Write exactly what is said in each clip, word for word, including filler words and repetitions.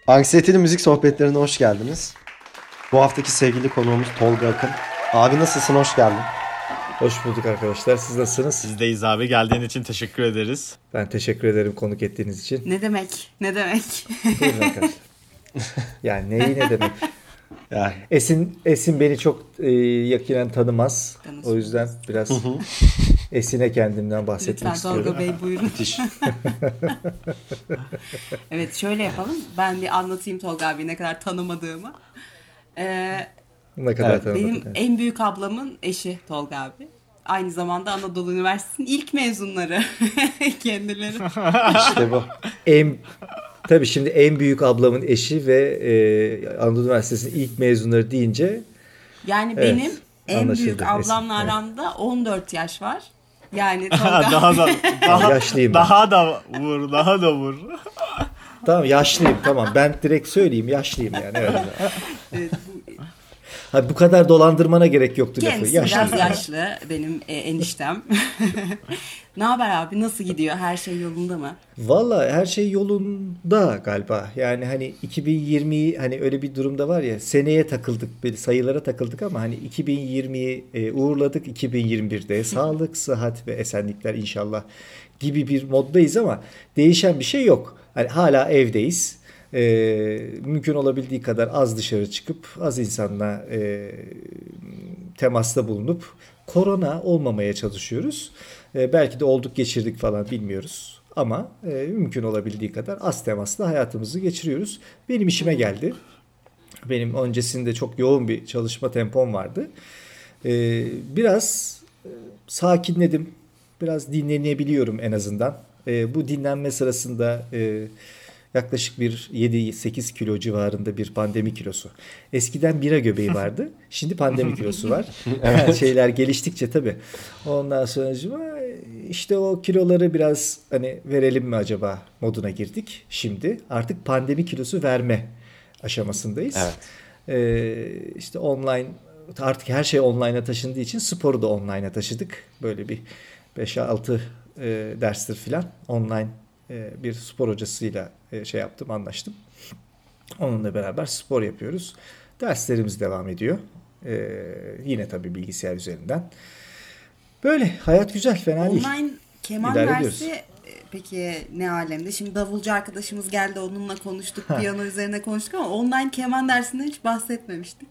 Anksiyeteli müzik sohbetlerine hoş geldiniz. Bu haftaki sevgili konuğumuz Tolga Akın. Abi nasılsın? Hoş geldin. Hoş bulduk arkadaşlar. Siz nasılsınız? Bizdeyiz abi. Geldiğin için teşekkür ederiz. Ben teşekkür ederim konuk ettiğiniz için. Ne demek? Ne demek? Buyurun arkadaşlar. Yani neyi ne demek? Yani. Esin Esin beni çok e, yakinen tanımaz. Tanışmaz. O yüzden biraz Esin'e kendimden bahsetmek Lütfen istiyorum. Tolga Bey buyurun. Müthiş. Evet, şöyle yapalım. Ben bir anlatayım Tolga abi ne kadar tanımadığımı. Ee, Ne kadar Evet, tanımadım. benim en büyük ablamın eşi Tolga abi. Aynı zamanda Anadolu Üniversitesi'nin ilk mezunları kendileri. İşte bu. En, tabii şimdi en büyük ablamın eşi ve e, Anadolu Üniversitesi'nin ilk mezunları deyince Yani Evet, benim en anlaşıldı. büyük ablamla Evet. aramda on dört yaş var. Yani Tolga daha da daha, Yaşlıyım ben. daha da vur, daha da vur. tamam yaşlıyım tamam ben direkt söyleyeyim yaşlıyım yani. Evet. Evet, bu- Ha, bu kadar dolandırmana gerek yoktu lafı. kendisi Yaşlıyım. biraz yaşlı benim e, eniştem. Ne haber abi, nasıl gidiyor? Her şey yolunda mı? Valla her şey yolunda galiba. Yani hani iki bin yirmiyi hani öyle bir durumda var ya seneye takıldık, böyle sayılara takıldık ama hani iki bin yirmiyi e, uğurladık iki bin yirmi birde sağlık, sıhhat ve esenlikler inşallah gibi bir moddayız ama değişen bir şey yok. Hani hala evdeyiz. E, mümkün olabildiği kadar az dışarı çıkıp az insanla e, temasta bulunup korona olmamaya çalışıyoruz. E, belki de olduk geçirdik falan bilmiyoruz. Ama e, mümkün olabildiği kadar az temasla hayatımızı geçiriyoruz. Benim işime geldi. Benim öncesinde çok yoğun bir çalışma tempom vardı. E, biraz e, sakinledim. Biraz dinlenebiliyorum en azından. E, bu dinlenme sırasında e, yaklaşık bir yedi sekiz kilo civarında bir pandemi kilosu. Eskiden bira göbeği vardı. Şimdi pandemi kilosu var. Evet. Şeyler geliştikçe tabii. Ondan sonra işte o kiloları biraz hani verelim mi acaba moduna girdik. Şimdi artık pandemi kilosu verme aşamasındayız. Evet. Ee, işte online artık her şey online'a taşındığı için sporu da online'a taşıdık. Böyle bir beş altı e, derstir filan online e, bir spor hocasıyla e, şey yaptım, anlaştım. Onunla beraber spor yapıyoruz. Derslerimiz devam ediyor. Ee, yine tabii bilgisayar üzerinden. Böyle hayat güzel, fena değil. Online keman İdare dersi ediyoruz. e, peki ne alemde? Şimdi davulcu arkadaşımız geldi, onunla konuştuk, piyano üzerine konuştuk ama online keman dersinden hiç bahsetmemiştik.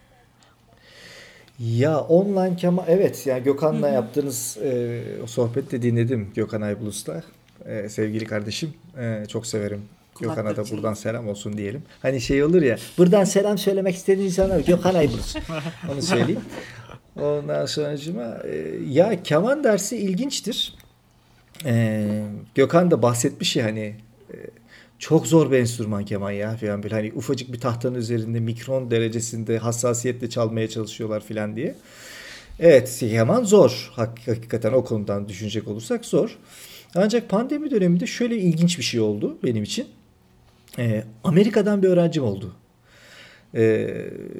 Ya online keman, evet yani Gökhan'la yaptığınız e, o sohbeti dinledim, Gökhan Aybulus'la. E, sevgili kardeşim, e, çok severim. Kulaklık Gökhan'a da çınlasın. buradan selam olsun diyelim. Hani şey olur ya, buradan selam söylemek istediğin insanlar Gökhan Aybulus. Onu söyleyeyim. Ondan sonracıma e, ya keman dersi ilginçtir. E, Gökhan da bahsetmiş ya hani e, çok zor bir enstrüman keman ya falan böyle hani ufacık bir tahtanın üzerinde mikron derecesinde hassasiyetle çalmaya çalışıyorlar falan diye. Evet, keman zor. Hak- Hakikaten o konudan düşünecek olursak zor. Ancak pandemi döneminde şöyle ilginç bir şey oldu benim için. Ee, Amerika'dan bir öğrencim oldu. Ee,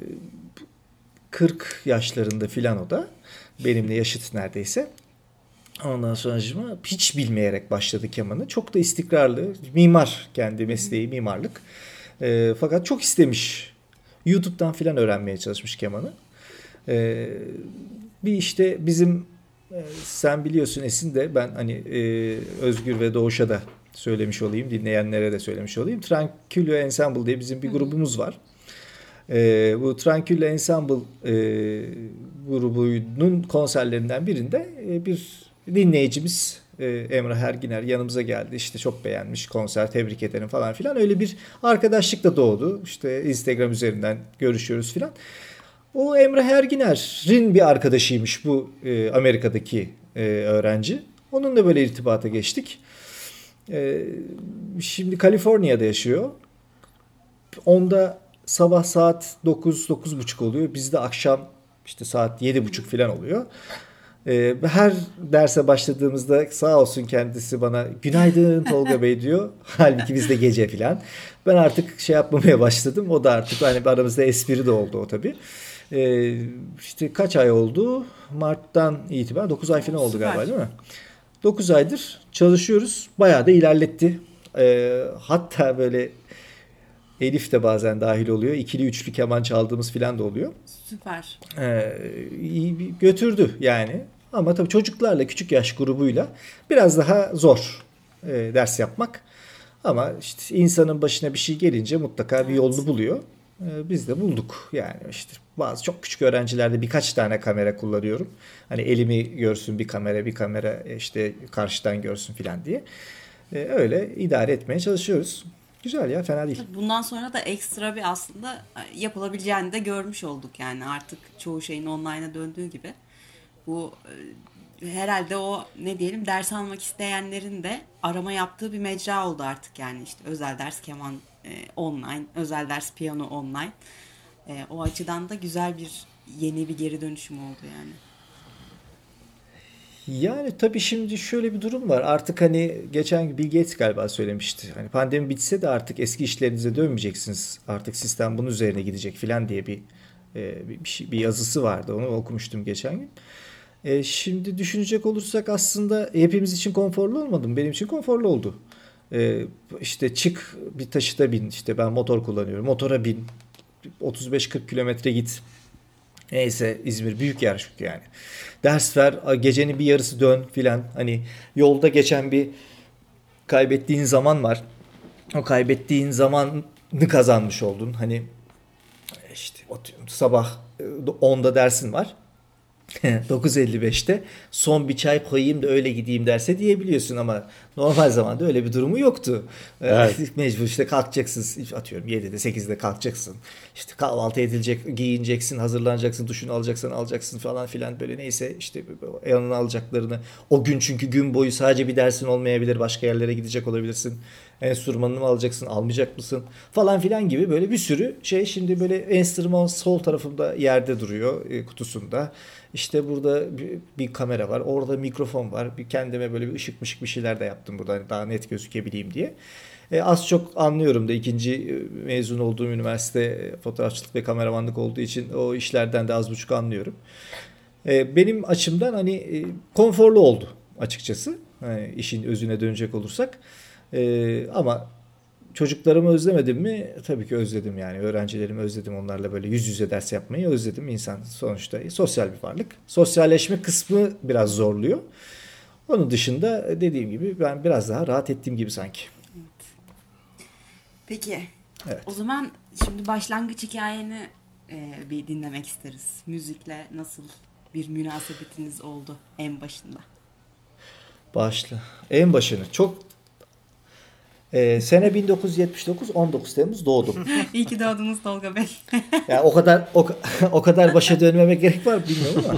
kırk yaşlarında filan o da. Benimle yaşıt neredeyse. Ondan sonra hiç bilmeyerek başladı kemanı. Çok da istikrarlı. Mimar, kendi mesleği mimarlık. Ee, fakat çok istemiş. YouTube'dan filan öğrenmeye çalışmış kemanı. Ee, bir işte bizim e, sen biliyorsun Esin de ben hani e, Özgür ve Doğuş'a da söylemiş olayım. Dinleyenlere de söylemiş olayım. Tranquillo Ensemble diye bizim bir grubumuz var. Ee, bu Tranquillo Ensemble e, grubunun konserlerinden birinde e, bir dinleyicimiz e, Emrah Erginer yanımıza geldi. İşte çok beğenmiş konser, tebrik ederim falan filan. Öyle bir arkadaşlık da doğdu. İşte Instagram üzerinden görüşüyoruz filan. O Emrah Erginer'in bir arkadaşıymış bu e, Amerika'daki e, öğrenci. Onunla böyle irtibata geçtik. E, şimdi Kaliforniya'da yaşıyor. Onda sabah saat dokuz dokuz buçuk oluyor. Bizde akşam işte saat yedi buçuk falan oluyor. Ee, her derse başladığımızda sağ olsun kendisi bana günaydın Tolga Bey diyor. Halbuki bizde gece falan. Ben artık şey yapmamaya başladım. O da artık hani aramızda espri de oldu o tabii. Ee, işte kaç ay oldu? Mart'tan itibaren dokuz ay falan oldu galiba, değil mi? dokuz aydır çalışıyoruz. Bayağı da ilerletti. Ee, hatta böyle Elif de bazen dahil oluyor. İkili üçlü keman çaldığımız falan da oluyor. Süper. Ee, iyi bir- götürdü yani. Ama tabii çocuklarla, küçük yaş grubuyla biraz daha zor e, ders yapmak. Ama işte insanın başına bir şey gelince mutlaka bir Evet. yolunu buluyor. Ee, biz de bulduk yani işte bazı çok küçük öğrencilerde birkaç tane kamera kullanıyorum. Hani elimi görsün bir kamera, bir kamera işte karşıdan görsün filan diye. Ee, öyle idare etmeye çalışıyoruz. Güzel ya, fena değil. Bundan sonra da ekstra bir aslında yapılabileceğini de görmüş olduk yani artık çoğu şeyin online'a döndüğü gibi. Bu e, herhalde o ne diyelim ders almak isteyenlerin de arama yaptığı bir mecra oldu artık yani işte özel ders keman e, online, özel ders piyano online. E, o açıdan da güzel bir yeni bir geri dönüşüm oldu yani. Yani tabii şimdi şöyle bir durum var. Artık hani geçen gün Bill Gates galiba söylemişti. Hani pandemi bitse de artık eski işlerinize dönmeyeceksiniz. Artık sistem bunun üzerine gidecek filan diye bir e, bir, bir, şey- bir yazısı vardı. Onu okumuştum geçen gün. E, şimdi düşünecek olursak aslında hepimiz için konforlu olmadı mı? Benim için konforlu oldu. E, işte çık bir taşıta bin. İşte ben motor kullanıyorum. Motora bin. otuz beş kırk kilometre git. Neyse, İzmir büyük yer çünkü yani. Ders ver, gecenin bir yarısı dön filan. Hani yolda geçen bir kaybettiğin zaman var. O kaybettiğin zamanı kazanmış oldun. Hani işte sabah onda dersin var. dokuz elli beşte son bir çay koyayım da öyle gideyim derse diyebiliyorsun ama normal zamanda öyle bir durumu yoktu. Evet. Mecbur işte kalkacaksın, atıyorum yedide sekizde kalkacaksın. İşte kahvaltı edilecek, giyineceksin, hazırlanacaksın, duşunu alacaksan alacaksın falan filan, böyle neyse işte yanına alacaklarını. O gün çünkü gün boyu sadece bir dersin olmayabilir, başka yerlere gidecek olabilirsin. Enstrümanını mı alacaksın, almayacak mısın falan filan gibi böyle bir sürü şey. Şimdi böyle enstrüman sol tarafımda yerde duruyor, e, kutusunda. İşte burada bir, bir kamera var, orada mikrofon var. Bir kendime böyle bir ışık mışık bir şeyler de yaptım burada, hani daha net gözükebileyim diye. E, az çok anlıyorum da, ikinci e, mezun olduğum üniversite e, fotoğrafçılık ve kameramanlık olduğu için o işlerden de az buçuk anlıyorum. E, benim açımdan hani e, konforlu oldu açıkçası. Hani işin özüne dönecek olursak. E, ama çocuklarımı özlemedim mi? Tabii ki özledim yani. Öğrencilerimi özledim. Onlarla böyle yüz yüze ders yapmayı özledim. İnsan sonuçta sosyal bir varlık. Sosyalleşme kısmı biraz zorluyor. Onun dışında dediğim gibi ben biraz daha rahat ettiğim gibi sanki. Peki. Evet. O zaman şimdi başlangıç hikayeni e, bir dinlemek isteriz. Müzikle nasıl bir münasebetiniz oldu en başında? Başla. En başını çok e, sene bin dokuz yüz yetmiş dokuz, on dokuz Temmuz doğdum. İyi ki doğdunuz Tolga Bey. Yani o kadar o, o kadar başa dönmemek gerek var bilmiyorum ama.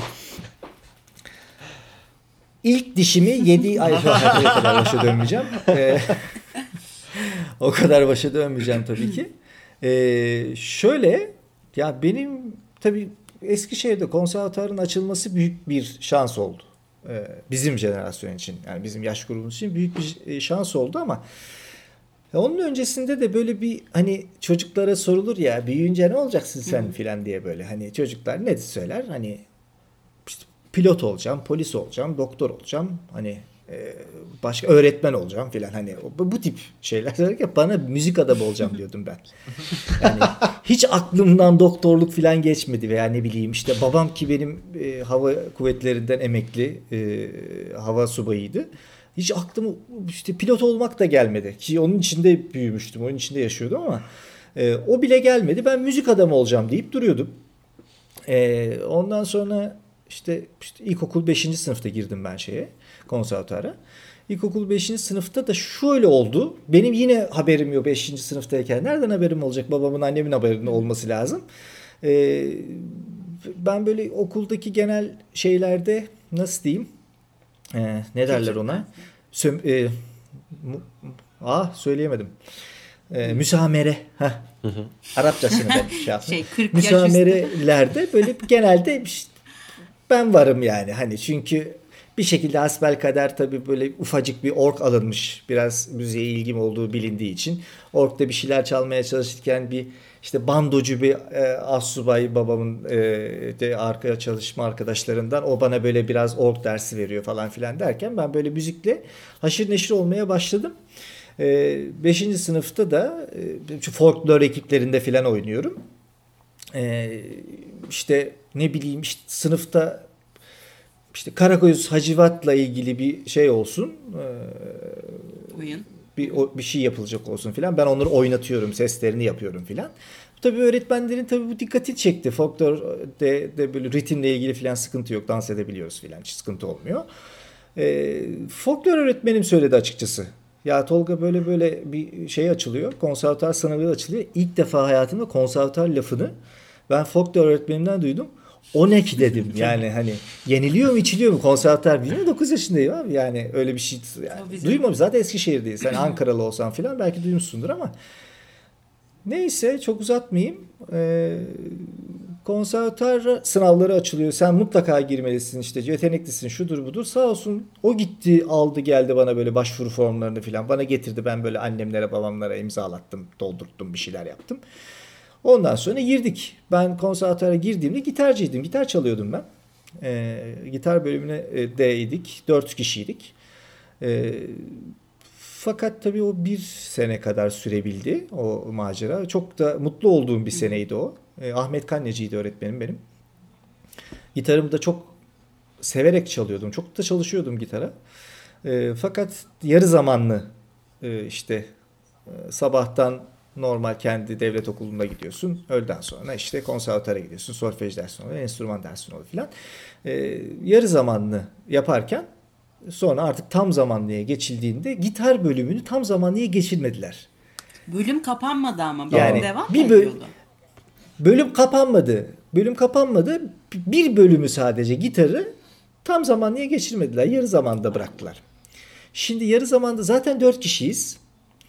İlk dişimi yedi ay sonra, o kadar başa dönmeyeceğim. Ee, o kadar başa dönmeyeceğim tabii ki. Ee, şöyle ya, benim tabii Eskişehir'de konservatuarın açılması büyük bir şans oldu. Ee, bizim jenerasyon için, yani bizim yaş grubumuz için büyük bir şans oldu ama ya onun öncesinde de böyle bir, hani çocuklara sorulur ya, büyüyünce ne olacaksın sen filan diye, böyle hani çocuklar ne söyler, hani işte pilot olacağım, polis olacağım, doktor olacağım, hani e, başka öğretmen olacağım filan, hani bu, bu tip şeyler söylerken bana müzik adamı olacağım diyordum ben. Yani hiç aklımdan doktorluk filan geçmedi veya ne bileyim işte babam ki benim e, hava kuvvetlerinden emekli e, hava subayıydı. Hiç aklıma işte pilot olmak da gelmedi ki onun içinde büyümüştüm, onun içinde yaşıyordum ama e, o bile gelmedi. Ben müzik adamı olacağım deyip duruyordum. E, ondan sonra işte, işte ilkokul beşinci sınıfta girdim ben şeye, konservatuara. İlkokul beşinci sınıfta da şöyle oldu. Benim yine haberim yok beşinci sınıftayken. Nereden haberim olacak? Babamın, annemin haberinde olması lazım. E, ben böyle okuldaki genel şeylerde nasıl diyeyim? Ee, ne derler ona? Söm, e, mu, ah söyleyemedim. Ee, müsamere. Heh. Arapçasını ben şey yaptım. Şey, kırk yaş üstü. Müsamerelerde böyle genelde işte ben varım yani. Hani çünkü bir şekilde hasbelkader tabii böyle ufacık bir org alınmış. Biraz müziğe ilgim olduğu bilindiği için. Org'da bir şeyler çalmaya çalışırken bir işte bandocu bir e, astsubay babamın e, de arka çalışma arkadaşlarından, o bana böyle biraz org dersi veriyor falan filan derken ben böyle müzikle haşır neşir olmaya başladım. E, beşinci sınıfta da e, şu folklor ekiplerinde falan oynuyorum. E, işte ne bileyim işte sınıfta işte Karakoyuz Hacivat'la ilgili bir şey olsun. E, Oyun. bir, o, bir şey yapılacak olsun filan. Ben onları oynatıyorum, seslerini yapıyorum filan. Tabii öğretmenlerin tabii bu dikkati çekti. Folklor'de de böyle ritimle ilgili filan sıkıntı yok. Dans edebiliyoruz filan. Hiç sıkıntı olmuyor. E, folklor öğretmenim söyledi açıkçası. Ya Tolga böyle böyle bir şey açılıyor. Konservatuar sınavı açılıyor. İlk defa hayatımda konservatuar lafını ben folklor öğretmenimden duydum. O ne ki dedim. Yani hani yeniliyor mu içiliyor mu konservatuar bilmiyorum. dokuz yaşındayım abi. Yani öyle bir şey yani duymam. Zaten Eskişehir'deyiz. Sen Ankaralı olsan filan belki duymuşsundur ama neyse çok uzatmayayım. Ee, konservatuar sınavları açılıyor. Sen mutlaka girmelisin işte yeteneklisin şudur budur. Sağ olsun o gitti aldı geldi bana böyle başvuru formlarını filan bana getirdi. Ben böyle annemlere babamlara imzalattım doldurttum bir şeyler yaptım. Ondan sonra girdik. Ben konservatuara girdiğimde gitarcıydım. Gitar çalıyordum ben. Ee, gitar bölümüne deydik. Dört kişiydik. Ee, fakat tabii o bir sene kadar sürebildi o macera. Çok da mutlu olduğum bir seneydi o. Ee, Ahmet Kanyacı'ydı öğretmenim benim. Gitarımı da çok severek çalıyordum. Çok da çalışıyordum gitara. Ee, fakat yarı zamanlı e, işte e, sabahtan normal kendi devlet okuluna gidiyorsun. Öğleden sonra işte konservatuvara gidiyorsun. Solfej dersi oluyor, enstrüman dersi oluyor filan. Ee, yarı zamanlı yaparken sonra artık tam zamanlıya geçildiğinde gitar bölümünü tam zamanlıya geçirmediler. Bölüm kapanmadı ama. Bölüm Yani devam bir mı böl- ediyordu? Bölüm kapanmadı. Bölüm kapanmadı. Bir bölümü sadece gitarı tam zamanlıya geçirmediler. Yarı zamanda bıraktılar. Şimdi yarı zamanda zaten dört kişiyiz.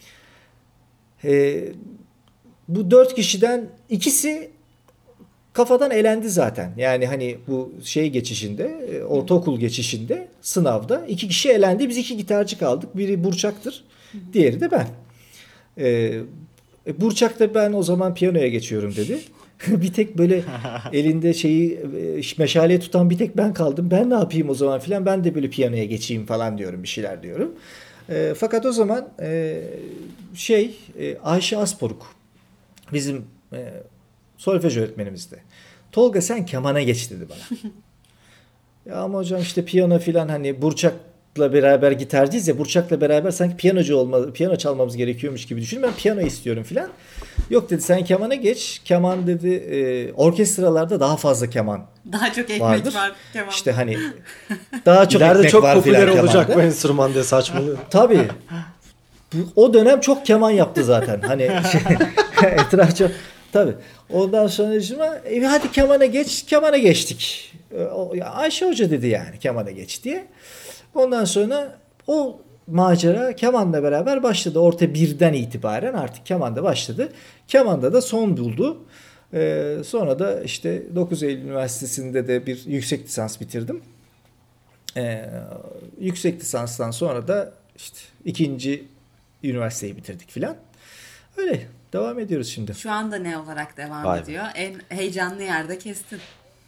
Ee, bu dört kişiden ikisi kafadan elendi zaten. Yani hani bu şey geçişinde, ortaokul geçişinde sınavda iki kişi elendi. Biz iki gitarcı kaldık. Biri Burçak'tır. Diğeri de ben. Ee, Burçak da ben o zaman piyanoya geçiyorum dedi. Bir tek böyle elinde şeyi meşale tutan bir tek ben kaldım. Ben ne yapayım o zaman filan. Ben de böyle piyanoya geçeyim falan diyorum. Bir şeyler diyorum. E, fakat o zaman e, şey e, Ayşe Asporuk bizim e, solfej öğretmenimizdi. Tolga sen kemana geç dedi bana. Ya ama hocam işte piyano filan hani Burçak'la beraber gitarcıyız ya Burçak'la beraber sanki piyanocu olma, piyano çalmamız gerekiyormuş gibi düşün. Ben piyano istiyorum filan. Yok dedi sen kemana geç. Keman dedi e, orkestralarda daha fazla keman Daha çok ekmek vardır. var. Kemal. İşte hani daha çok İleride ekmek çok var popüler filan olacak kemanda. bu enstrüman diye saçmalıyor. Tabii. Bu, o dönem çok keman yaptı zaten. Hani şey, etraf çok tabii. Ondan sonra şimdi e, hadi kemana geç. Kemana geçtik. E, o, ya Ayşe Hoca dedi yani kemana geç diye. Ondan sonra o macera kemanla beraber başladı. Orta birden itibaren artık kemanda başladı. Kemanda da son buldu. Ee, sonra da işte dokuz Eylül Üniversitesi'nde de bir yüksek lisans bitirdim. Ee, yüksek lisanstan sonra da işte ikinci üniversiteyi bitirdik filan. Öyle devam ediyoruz şimdi. Şu anda ne olarak devam Vay be. ediyor? En heyecanlı yerde kestin.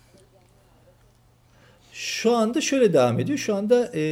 Şu anda şöyle devam ediyor. Şu anda e,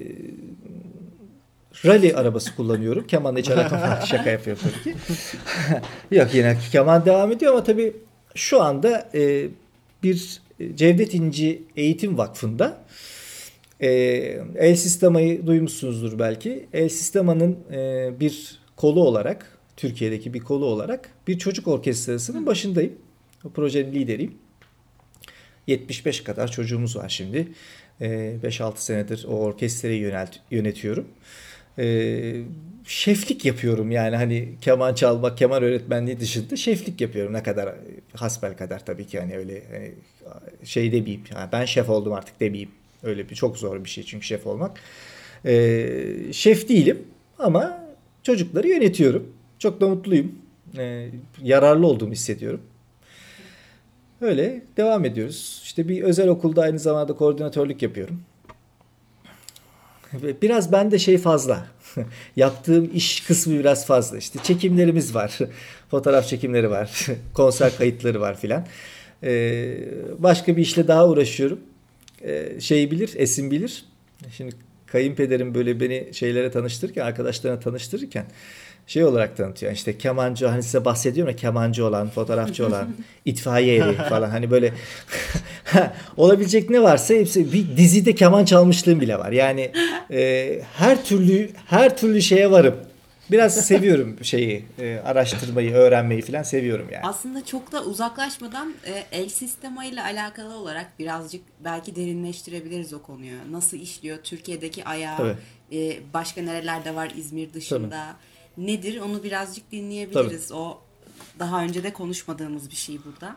rally arabası kullanıyorum. Kemanla hiç alakam yok. Şaka yapıyorum tabii ki. Yok yine keman devam ediyor ama tabii şu anda e, bir Cevdet İnci Eğitim Vakfı'nda e, El Sistema'yı duymuşsunuzdur belki. El Sistema'nın e, bir kolu olarak Türkiye'deki bir kolu olarak bir çocuk orkestrasının başındayım. O projenin lideriyim. yetmiş beş kadar çocuğumuz var şimdi. beş altı senedir o orkestrayı yönelt, yönetiyorum. Ee, şeflik yapıyorum yani hani keman çalmak, keman öğretmenliği dışında şeflik yapıyorum. Ne kadar hasbel kadar tabii ki hani öyle hani şey demeyeyim. Yani ben şef oldum artık demeyeyim. Öyle bir çok zor bir şey çünkü şef olmak. Ee, şef değilim ama çocukları yönetiyorum. Çok da mutluyum. Ee, yararlı olduğumu hissediyorum. Öyle devam ediyoruz. İşte bir özel okulda aynı zamanda koordinatörlük yapıyorum. Biraz bende şey fazla. Yaptığım iş kısmı biraz fazla. İşte çekimlerimiz var. Fotoğraf çekimleri var. Konser kayıtları var filan. Ee, başka bir işle daha uğraşıyorum. Ee, şey bilir, Esin bilir. Şimdi kayınpederim böyle beni şeylere tanıştırırken, arkadaşlarına tanıştırırken şey olarak tanıtıyor. İşte kemancı, hani size bahsediyorum ya, kemancı olan, fotoğrafçı olan, itfaiye eri falan, hani böyle olabilecek ne varsa hepsi, bir dizide keman çalmışlığım bile var. Yani e, her türlü her türlü şeye varım. Biraz seviyorum şeyi, e, araştırmayı, öğrenmeyi falan seviyorum yani. Aslında çok da uzaklaşmadan e, el sistemayla alakalı olarak birazcık belki derinleştirebiliriz o konuyu. Nasıl işliyor? Türkiye'deki ayağı, e, başka nerelerde var İzmir dışında? Tabii. Nedir? Onu birazcık dinleyebiliriz. Tabii. O daha önce de konuşmadığımız bir şey burada.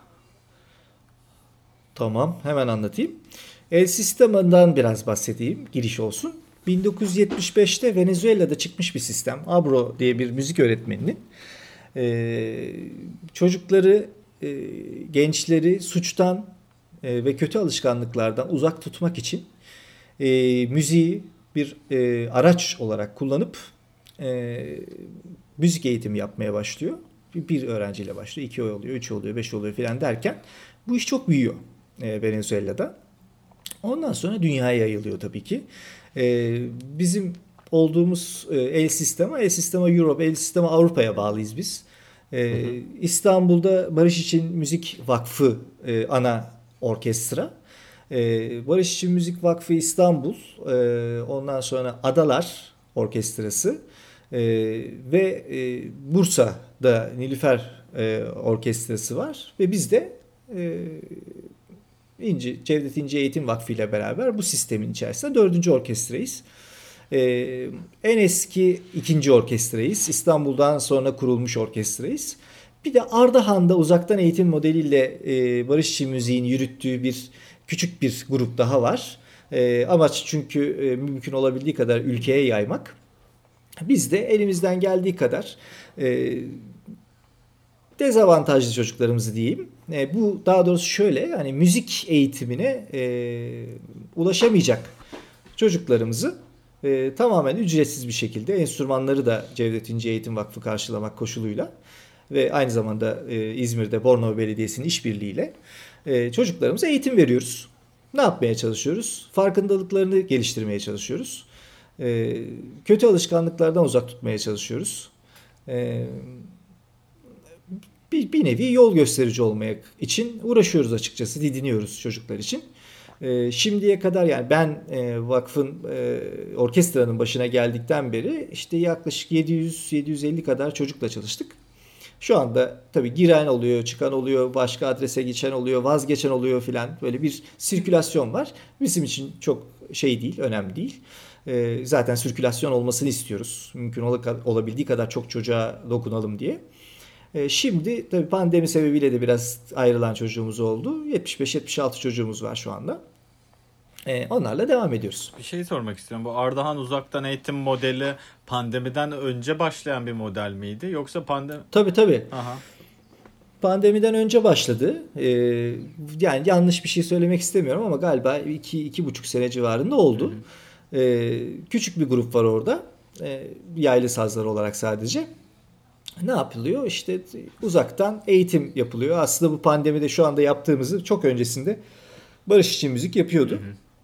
Tamam, hemen anlatayım. El sisteminden biraz bahsedeyim, giriş olsun. bin dokuz yüz yetmiş beşte Venezuela'da çıkmış bir sistem. Abro diye bir müzik öğretmeninin e, çocukları, e, gençleri suçtan e, ve kötü alışkanlıklardan uzak tutmak için e, müziği bir e, araç olarak kullanıp e, müzik eğitimi yapmaya başlıyor. Bir, bir öğrenciyle başlıyor, iki oluyor, üç oluyor, beş oluyor filan derken bu iş çok büyüyor e, Venezuela'da. Ondan sonra dünyaya yayılıyor tabii ki. Ee, bizim olduğumuz e, el sistema, el sistema Europe, el sistema Avrupa'ya bağlıyız biz. Ee, hı hı. İstanbul'da Barış İçin Müzik Vakfı e, ana orkestra. Ee, Barış İçin Müzik Vakfı İstanbul, e, ondan sonra Adalar Orkestrası e, ve e, Bursa'da Nilüfer e, Orkestrası var ve biz de e, İnci, Cevdet İnci Eğitim Vakfı ile beraber bu sistemin içerisinde dördüncü orkestrayız. Ee, en eski ikinci orkestrayız. İstanbul'dan sonra kurulmuş orkestrayız. Bir de Ardahan'da uzaktan eğitim modeliyle e, Barış İçin Müziğin yürüttüğü bir küçük bir grup daha var. E, amaç çünkü e, mümkün olabildiği kadar ülkeye yaymak. Biz de elimizden geldiği kadar e, dezavantajlı çocuklarımızı diyeyim. E, bu daha doğrusu şöyle, yani müzik eğitimine e, ulaşamayacak çocuklarımızı e, tamamen ücretsiz bir şekilde, enstrümanları da Cevdet İnci Eğitim Vakfı karşılamak koşuluyla ve aynı zamanda e, İzmir'de Bornova Belediyesi'nin işbirliğiyle e, çocuklarımıza eğitim veriyoruz. Ne yapmaya çalışıyoruz? Farkındalıklarını geliştirmeye çalışıyoruz. E, kötü alışkanlıklardan uzak tutmaya çalışıyoruz. E, Bir, bir nevi yol gösterici olmak için uğraşıyoruz açıkçası, didiniyoruz çocuklar için. E, şimdiye kadar yani ben e, vakfın e, orkestranın başına geldikten beri işte yaklaşık yedi yüz yedi yüz elli kadar çocukla çalıştık. Şu anda tabii giren oluyor, çıkan oluyor, başka adrese geçen oluyor, vazgeçen oluyor filan, böyle bir sirkülasyon var. Bizim için çok şey değil, önemli değil. E, zaten sirkülasyon olmasını istiyoruz. Mümkün olabildiği kadar çok çocuğa dokunalım diye. Şimdi tabii pandemi sebebiyle de biraz ayrılan çocuğumuz oldu. yetmiş beş yetmiş altı çocuğumuz var şu anda. Onlarla devam ediyoruz. Bir şey sormak istiyorum. Bu Ardahan uzaktan eğitim modeli pandemiden önce başlayan bir model miydi? Yoksa pandemi... Tabii tabii. Aha. Pandemiden önce başladı. Ee, yani yanlış bir şey söylemek istemiyorum ama galiba iki iki buçuk sene civarında oldu. Ee, küçük bir grup var orada. Ee, yaylı sazlar olarak sadece. Ne yapılıyor? İşte uzaktan eğitim yapılıyor. Aslında bu pandemide şu anda yaptığımızı çok öncesinde Barış İçin Müzik yapıyordu.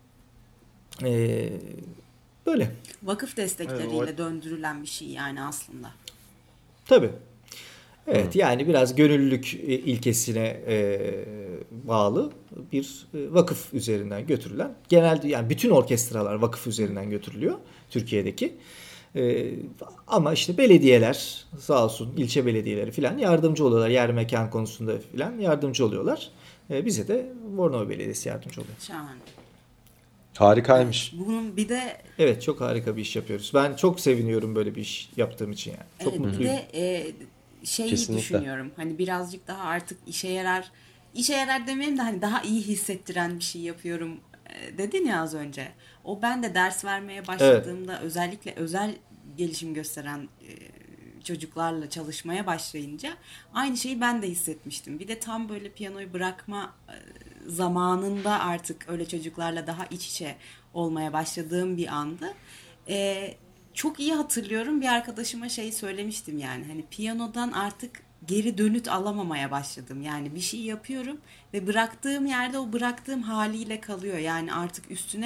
Hı hı. Ee, böyle. Vakıf destekleriyle evet, o... döndürülen bir şey yani aslında. Tabii. Evet, hı. Yani biraz gönüllülük ilkesine e, bağlı bir vakıf üzerinden götürülen, genelde yani bütün orkestralar vakıf üzerinden götürülüyor Türkiye'deki. Ee, ama işte belediyeler sağ olsun, ilçe belediyeleri filan yardımcı oluyorlar. Yer mekan konusunda filan yardımcı oluyorlar. Ee, bize de Bornova Belediyesi yardımcı oluyor. Şahane. Harikaymış. Bunun bir de... Evet, çok harika bir iş yapıyoruz. Ben çok seviniyorum böyle bir iş yaptığım için yani. Çok evet, mutluyum. Bir de e, şeyi Kesinlikle. düşünüyorum. Hani birazcık daha artık işe yarar, işe yarar demeyeyim de hani daha iyi hissettiren bir şey yapıyorum e, dedin ya az önce. O ben de ders vermeye başladığımda evet, özellikle özel gelişim gösteren e, çocuklarla çalışmaya başlayınca aynı şeyi ben de hissetmiştim. Bir de tam böyle piyanoyu bırakma e, zamanında artık öyle çocuklarla daha iç içe olmaya başladığım bir andı. E, çok iyi hatırlıyorum, bir arkadaşıma şey söylemiştim yani hani piyanodan artık geri dönüt alamamaya başladım. Yani bir şey yapıyorum ve bıraktığım yerde o bıraktığım haliyle kalıyor. Yani artık üstüne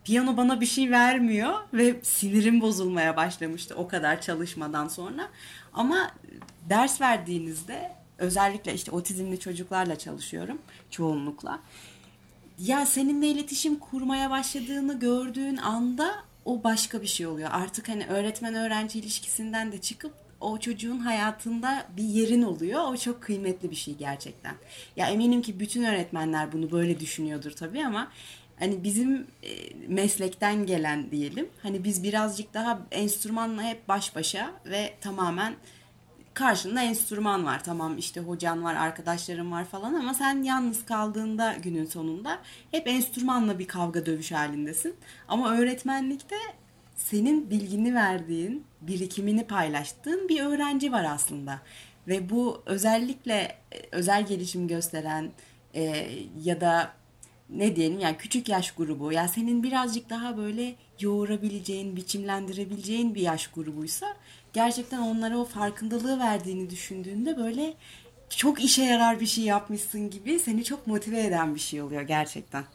piyano bana bir şey vermiyor ve sinirim bozulmaya başlamıştı o kadar çalışmadan sonra. Ama ders verdiğinizde, özellikle işte otizmli çocuklarla çalışıyorum çoğunlukla. Ya seninle iletişim kurmaya başladığını gördüğün anda o başka bir şey oluyor. Artık hani öğretmen öğrenci ilişkisinden de çıkıp o çocuğun hayatında bir yerin oluyor. O çok kıymetli bir şey gerçekten. Ya eminim ki bütün öğretmenler bunu böyle düşünüyordur tabii ama hani bizim e, meslekten gelen diyelim. Hani biz birazcık daha enstrümanla hep baş başa ve tamamen karşında enstrüman var. Tamam işte hocan var, arkadaşların var falan ama sen yalnız kaldığında günün sonunda hep enstrümanla bir kavga dövüş halindesin. Ama öğretmenlikte senin bilgini verdiğin, birikimini paylaştığın bir öğrenci var aslında. Ve bu özellikle e, özel gelişim gösteren e, ya da ne diyelim yani küçük yaş grubu ya senin birazcık daha böyle yoğurabileceğin, biçimlendirebileceğin bir yaş grubuysa gerçekten onlara o farkındalığı verdiğini düşündüğünde böyle çok işe yarar bir şey yapmışsın gibi seni çok motive eden bir şey oluyor gerçekten.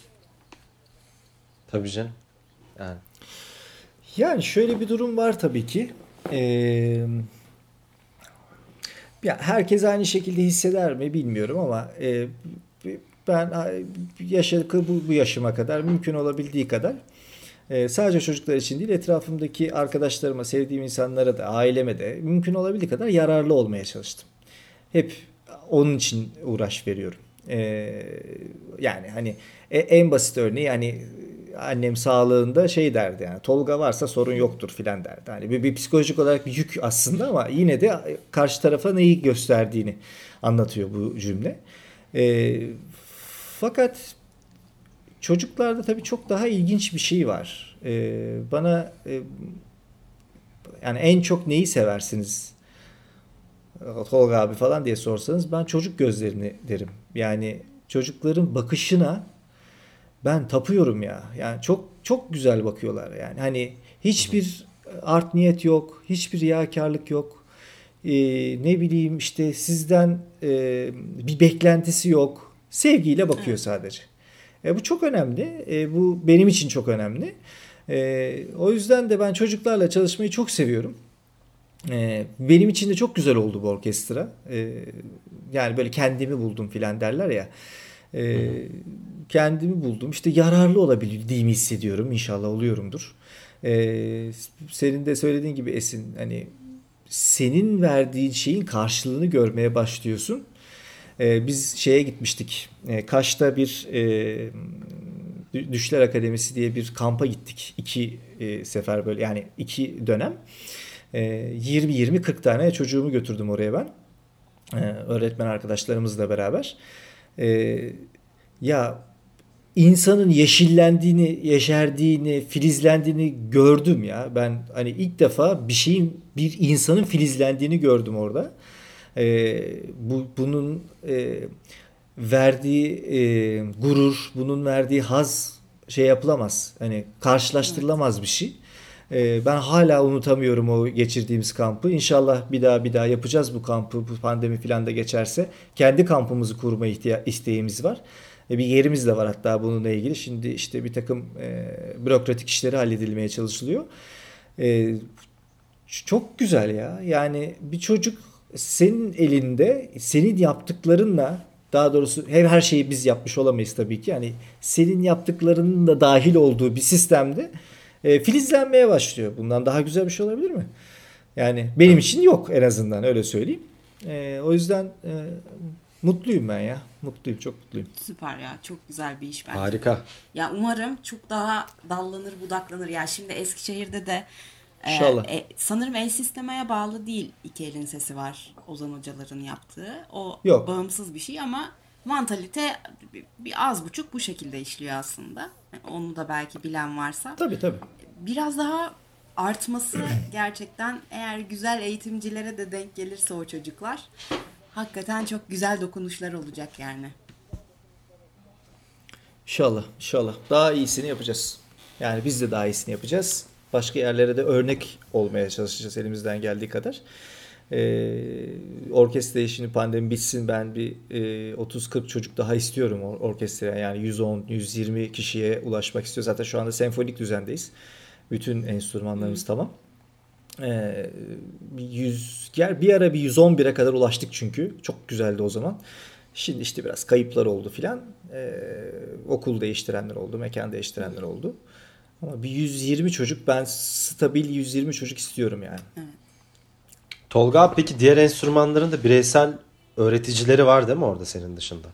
Tabii canım. Yani Yani şöyle bir durum var tabii ki. Ee, ya herkes aynı şekilde hisseder mi bilmiyorum ama e, ben yaşa, bu, bu yaşıma kadar mümkün olabildiği kadar e, sadece çocuklar için değil etrafımdaki arkadaşlarıma, sevdiğim insanlara da, aileme de mümkün olabildiği kadar yararlı olmaya çalıştım. Hep onun için uğraş veriyorum. Ee, yani hani e- en basit örneği hani annem sağlığında şey derdi yani Tolga varsa sorun yoktur filan derdi. Hani bir, bir psikolojik olarak bir yük aslında ama yine de karşı tarafa neyi gösterdiğini anlatıyor bu cümle. Ee, fakat çocuklarda tabii çok daha ilginç bir şey var. Ee, bana e, yani en çok neyi seversiniz Tolga abi falan diye sorsanız ben çocuk gözlerini derim. Yani çocukların bakışına ben tapıyorum ya. Yani çok çok güzel bakıyorlar yani. Hani hiçbir art niyet yok, hiçbir riyakarlık yok. Ee, ne bileyim işte sizden e, bir beklentisi yok. Sevgiyle bakıyor Evet. sadece. E, bu çok önemli. E, bu benim için çok önemli. E, o yüzden de ben çocuklarla çalışmayı çok seviyorum. Ee, benim için de çok güzel oldu bu orkestra. Ee, yani böyle kendimi buldum filan derler ya. Ee, kendimi buldum. İşte yararlı olabildiğimi hissediyorum. İnşallah oluyorumdur. Ee, senin de söylediğin gibi Esin, hani senin verdiğin şeyin karşılığını görmeye başlıyorsun. Ee, biz şeye gitmiştik. Ee, Kaş'ta bir e, Düşler Akademisi diye bir kampa gittik. İki e, sefer böyle yani iki dönem. yirmi yirmi kırk tane çocuğumu götürdüm oraya ben. Ee, öğretmen arkadaşlarımızla beraber. Ee, ya insanın yeşillendiğini, yeşerdiğini, filizlendiğini gördüm ya. Ben hani ilk defa bir şeyin, bir insanın filizlendiğini gördüm orada. Ee, bu bunun e, verdiği e, gurur, bunun verdiği haz şey yapılamaz. Hani karşılaştırılamaz bir şey. Ee, ben hala unutamıyorum o geçirdiğimiz kampı. İnşallah bir daha bir daha yapacağız bu kampı. Bu pandemi falan da geçerse. Kendi kampımızı kurma ihtiya- isteğimiz var. E, bir yerimiz de var hatta bununla ilgili. Şimdi işte bir takım e, bürokratik işleri halledilmeye çalışılıyor. E, çok güzel ya. Yani bir çocuk senin elinde, senin yaptıklarınla, daha doğrusu her her şeyi biz yapmış olamayız tabii ki. Yani senin yaptıklarının da dahil olduğu bir sistemde e, filizlenmeye başlıyor. Bundan daha güzel bir şey olabilir mi? Yani benim için yok, en azından öyle söyleyeyim. E, o yüzden e, mutluyum ben ya. Mutluyum, çok mutluyum. Süper ya, çok güzel bir iş bence. harika. Ya umarım çok daha dallanır budaklanır. Ya şimdi Eskişehir'de de e, İnşallah. e, sanırım El Sistema'ya bağlı değil İki Elin Sesi var Ozan hocaların yaptığı. O Yok. bağımsız bir şey ama mantalite bir, bir az buçuk bu şekilde işliyor aslında. Yani onu da belki bilen varsa. Tabii tabii. Biraz daha artması gerçekten, eğer güzel eğitimcilere de denk gelirse o çocuklar, hakikaten çok güzel dokunuşlar olacak yani. İnşallah, inşallah. Daha iyisini yapacağız. Yani biz de daha iyisini yapacağız. Başka yerlere de örnek olmaya çalışacağız elimizden geldiği kadar. E, orkestraya şimdi pandemi bitsin, ben bir e, otuz kırk çocuk daha istiyorum or- orkestraya. Yani yüz on yüz yirmi kişiye ulaşmak istiyor. Zaten şu anda senfonik düzendeyiz. Bütün enstrümanlarımız Hı. tamam. Ee, yüz, ger- bir ara bir yüz on bire kadar ulaştık çünkü. Çok güzeldi o zaman. Şimdi işte biraz kayıplar oldu filan. Ee, okul değiştirenler oldu, mekan değiştirenler oldu. Ama bir yüz yirmi çocuk, ben stabil yüz yirmi çocuk istiyorum yani. Evet. Tolga abi, peki diğer enstrümanların da bireysel öğreticileri var değil mi orada senin dışında?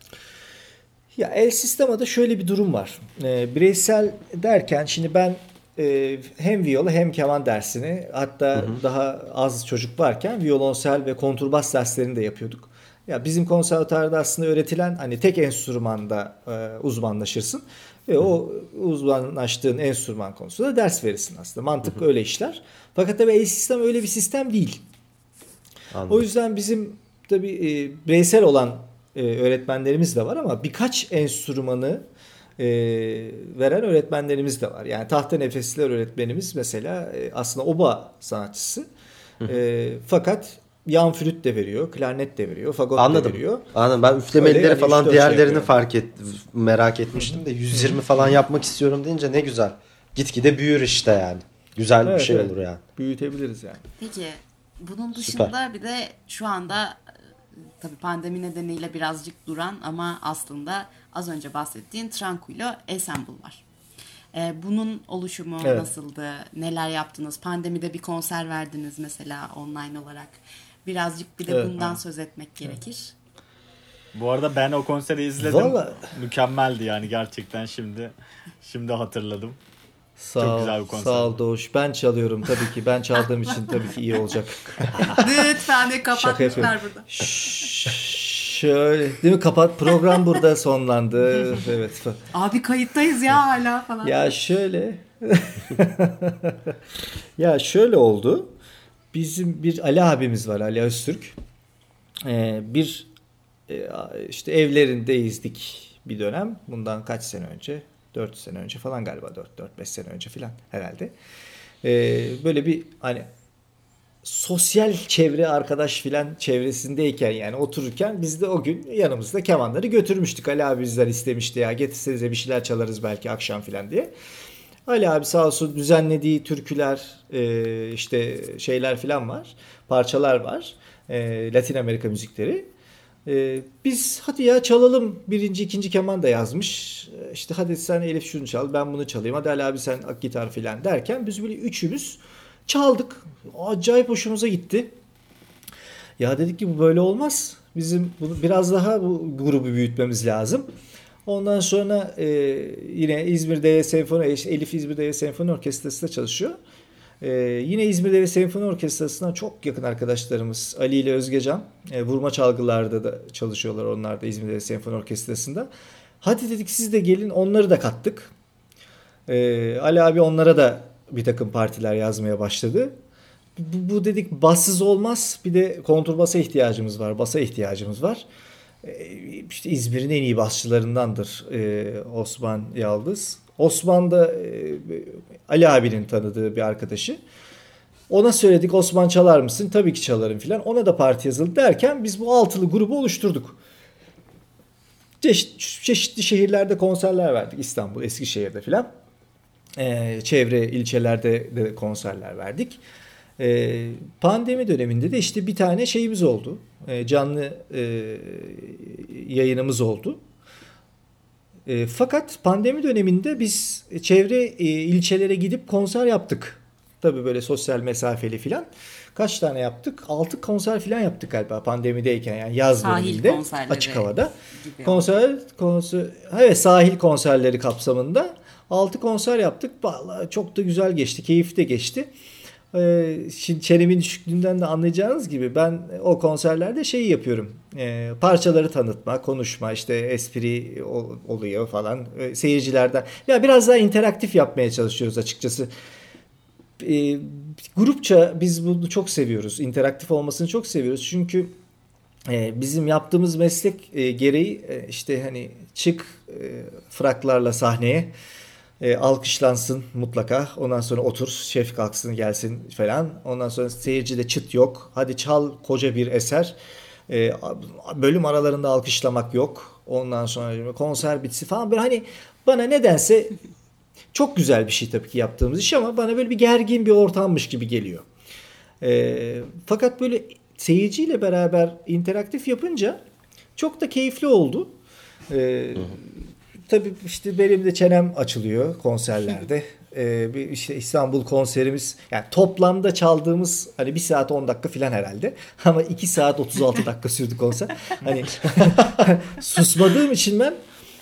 Ya El Sistema'da şöyle bir durum var. Ee, bireysel derken şimdi ben e, hem viola hem keman dersini, hatta Hı hı. daha az çocuk varken violonsel ve kontrbas derslerini de yapıyorduk. Ya bizim konservatuarda aslında öğretilen, hani tek enstrümanda e, uzmanlaşırsın ve o uzmanlaştığın enstrüman konusunda ders verirsin aslında. Mantık öyle işler. Fakat tabii El Sistem öyle bir sistem değil. Anladım. O yüzden bizim tabii e, bireysel olan e, öğretmenlerimiz de var ama birkaç enstrümanı e, veren öğretmenlerimiz de var. Yani tahta nefesler öğretmenimiz mesela e, aslında oba sanatçısı. E, fakat yan flüt de veriyor, klarnet de veriyor, fagot da Anladım. veriyor. Anladım. Ben üflemelileri Öyle yani üç falan dört şey diğerlerini yapıyor. fark et merak etmiştim de yüz yirmi falan yapmak istiyorum deyince ne güzel. Gitgide büyür işte yani. Güzel bir Evet, şey evet. olur yani. Büyütebiliriz yani. Peki bunun Süper. dışında bir de şu anda e, tabii pandemi nedeniyle birazcık duran ama aslında az önce bahsettiğin Tranquilo Ensemble var. E, bunun oluşumu Evet. nasıldı? Neler yaptınız? Pandemide bir konser verdiniz mesela online olarak. Birazcık bir de Evet. bundan söz etmek gerekir. Bu arada ben o konseri izledim. Vallahi- Mükemmeldi yani gerçekten, şimdi şimdi hatırladım. Sağ Çok ol, güzel bir konser. sağ ol Doğuş. Ben çalıyorum tabii ki. Ben çaldığım için tabii ki iyi olacak. Lütfen de Şaka kapatmışlar yapıyorum. burada. Şöyle değil mi? Kapat, program burada sonlandı. Evet. Abi kayıttayız ya hala falan. Ya şöyle. Ya şöyle oldu. Bizim bir Ali abimiz var, Ali Öztürk. Ee, bir e, işte evlerindeyizdik bir dönem. Bundan kaç sene önce? dört sene önce falan galiba. dört dört beş sene önce falan herhalde. Ee, böyle bir hani sosyal çevre, arkadaş filan çevresindeyken, yani otururken biz de o gün yanımızda kemanları götürmüştük. Ali abi bizden istemişti, ya getirsenize bir şeyler çalarız belki akşam filan diye. Ali abi sağ olsun düzenlediği türküler, e, işte şeyler filan var. Parçalar var. E, Latin Amerika müzikleri. E, biz hadi ya çalalım. Birinci, ikinci keman da yazmış. E, işte hadi sen Elif şunu çal, ben bunu çalayım. Hadi Ali abi sen gitar filan derken biz böyle üçümüz çaldık. Acayip hoşumuza gitti. Ya dedik ki bu böyle olmaz. Bizim bunu biraz daha bu grubu büyütmemiz lazım. Ondan sonra e, yine İzmir Devlet Senfoni, Elif İzmir Devlet Senfoni Orkestrası'nda çalışıyor. E, yine İzmir Devlet Senfoni Orkestrası'ndan çok yakın arkadaşlarımız Ali ile Özgecan, e, vurma çalgılarda da çalışıyorlar, onlar da İzmir Devlet Senfoni Orkestrası'nda. Hadi dedik siz de gelin, onları da kattık. E, Ali abi onlara da bir takım partiler yazmaya başladı. Bu, bu dedik bassız olmaz, bir de kontrbasa ihtiyacımız var, basa ihtiyacımız var. İşte İzmir'in en iyi basçılarındandır Osman Yaldız. Osman da Ali abinin tanıdığı bir arkadaşı. Ona söyledik, Osman çalar mısın? Tabii ki çalarım filan. Ona da parti yazıldı derken biz bu altılı grubu oluşturduk. Çeşit, çeşitli şehirlerde konserler verdik. İstanbul, Eskişehir'de filan. Çevre ilçelerde de konserler verdik. Ee, pandemi döneminde de işte bir tane şeyimiz oldu. Ee, canlı e, yayınımız oldu. E, fakat pandemi döneminde biz çevre e, ilçelere gidip konser yaptık. Tabii böyle sosyal mesafeli filan. Kaç tane yaptık? altı konser filan yaptık galiba pandemideyken, yani yaz Sahil döneminde konserleri açık havada. gibi. Konser, konser, evet sahil konserleri kapsamında altı konser yaptık. Vallahi çok da güzel geçti, keyifli de geçti. Ee, şimdi çenemin düşüklüğünden de anlayacağınız gibi ben o konserlerde şeyi yapıyorum. Ee, parçaları tanıtma, konuşma, işte espri oluyor falan. Ee, seyircilerden. Ya biraz daha interaktif yapmaya çalışıyoruz açıkçası. Ee, grupça biz bunu çok seviyoruz. İnteraktif olmasını çok seviyoruz. Çünkü e, bizim yaptığımız meslek e, gereği e, işte hani çık e, fraklarla sahneye. E, alkışlansın mutlaka. Ondan sonra otur, şef kalksın gelsin falan. Ondan sonra seyircide çıt yok. Hadi çal koca bir eser. E, bölüm aralarında alkışlamak yok. Ondan sonra konser bitsi falan. Böyle hani bana nedense çok güzel bir şey tabii ki yaptığımız iş ama bana böyle bir gergin bir ortammış gibi geliyor. E, fakat böyle seyirciyle beraber interaktif yapınca çok da keyifli oldu. E, tabii işte benim de çenem açılıyor konserlerde. Ee, bir işte İstanbul konserimiz yani toplamda çaldığımız hani bir saat on dakika falan herhalde. Ama iki saat otuz altı dakika sürdü konser. Hani susmadığım için ben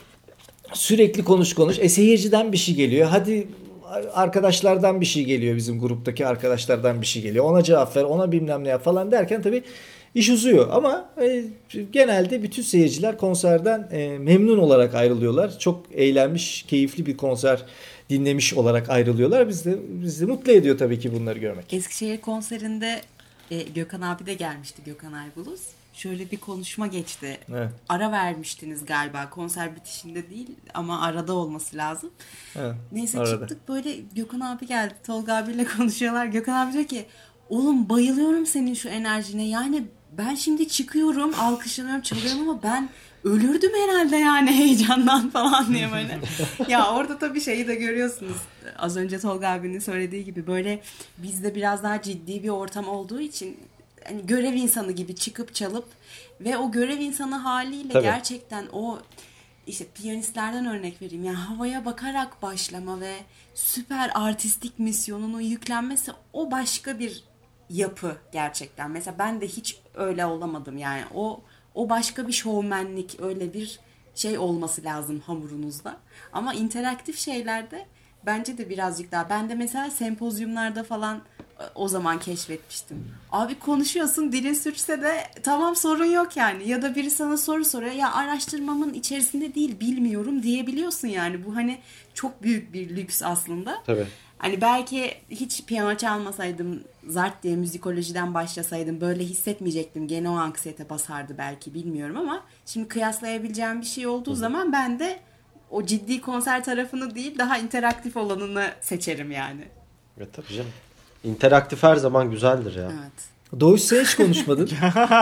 sürekli konuş konuş. E seyirciden bir şey geliyor. Hadi arkadaşlardan bir şey geliyor, bizim gruptaki arkadaşlardan bir şey geliyor. Ona cevap ver, ona bilmem ne yap falan derken tabii iş uzuyor. Ama e, genelde bütün seyirciler konserden e, memnun olarak ayrılıyorlar. Çok eğlenmiş, keyifli bir konser dinlemiş olarak ayrılıyorlar. Biz de bizi mutlu ediyor tabii ki bunları görmek. Eskişehir konserinde e, Gökhan abi de gelmişti, Gökhan Aybulus. Şöyle bir konuşma geçti. Evet. Ara vermiştiniz galiba. Konser bitişinde değil ama arada olması lazım. Evet, Neyse arada. çıktık böyle, Gökhan abi geldi. Tolga abiyle konuşuyorlar. Gökhan abi diyor ki oğlum bayılıyorum senin şu enerjine. Yani ben şimdi çıkıyorum, alkışlanıyorum, çalıyorum ama ben ölürdüm herhalde yani heyecandan falan diye böyle. Ya orada tabii şeyi de görüyorsunuz. Az önce Tolga abinin söylediği gibi böyle bizde biraz daha ciddi bir ortam olduğu için hani görev insanı gibi çıkıp çalıp ve o görev insanı haliyle Tabii. gerçekten o işte piyanistlerden örnek vereyim. Yani havaya bakarak başlama ve süper artistik misyonunu yüklenmesi o başka bir yapı gerçekten. Mesela ben de hiç öyle olamadım yani. O o başka bir şovmenlik, öyle bir şey olması lazım hamurunuzda. Ama interaktif şeylerde bence de birazcık daha. Ben de mesela sempozyumlarda falan o zaman keşfetmiştim. Abi konuşuyorsun, dilin sürçse de tamam, sorun yok yani. Ya da biri sana soru soruyor. Ya araştırmamın içerisinde değil, bilmiyorum diyebiliyorsun yani. Bu hani çok büyük bir lüks aslında. Tabii. Hani belki hiç piyano çalmasaydım, zart diye müzikolojiden başlasaydım böyle hissetmeyecektim. Gene o anksiyete basardı belki, bilmiyorum ama şimdi kıyaslayabileceğim bir şey olduğu zaman ben de o ciddi konser tarafını değil, daha interaktif olanını seçerim yani. Ya tabii canım. İnteraktif her zaman güzeldir ya. Evet. Doğuş sen hiç konuşmadın.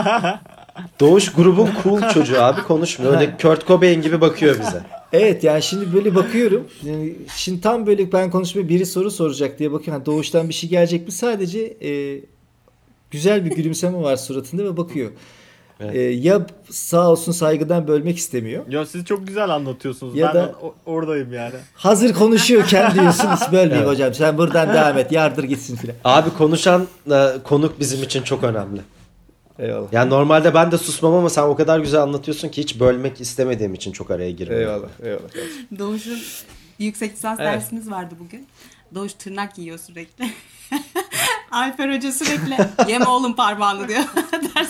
Doğuş grubun cool çocuğu abi, konuşmuyor. Öyle Kurt Cobain gibi bakıyor bize. Evet yani şimdi böyle bakıyorum. Yani şimdi tam böyle ben konuşmaya biri soru soracak diye bakıyorum. Hani Doğuş'tan bir şey gelecek mi? Sadece e, güzel bir gülümseme var suratında ve bakıyor. Evet. E, ya sağ olsun saygıdan bölmek istemiyor. Ya siz çok güzel anlatıyorsunuz. Ya ben da- o- oradayım yani. Hazır konuşuyorken diyorsunuz bölmeyeyim Evet. hocam. Sen buradan devam et. Yardır gitsin filan. Abi konuşan e, konuk bizim için çok önemli. Eyvallah. Yani normalde ben de susmam ama sen o kadar güzel anlatıyorsun ki hiç bölmek istemediğim için çok araya girmiyorum. Eyvallah. Eyvallah. Doğuş'un yüksek lisans Evet. dersimiz vardı bugün. Doğuş tırnak yiyor sürekli. Alper Hoca sürekli yeme oğlum parmağını diyor. Ders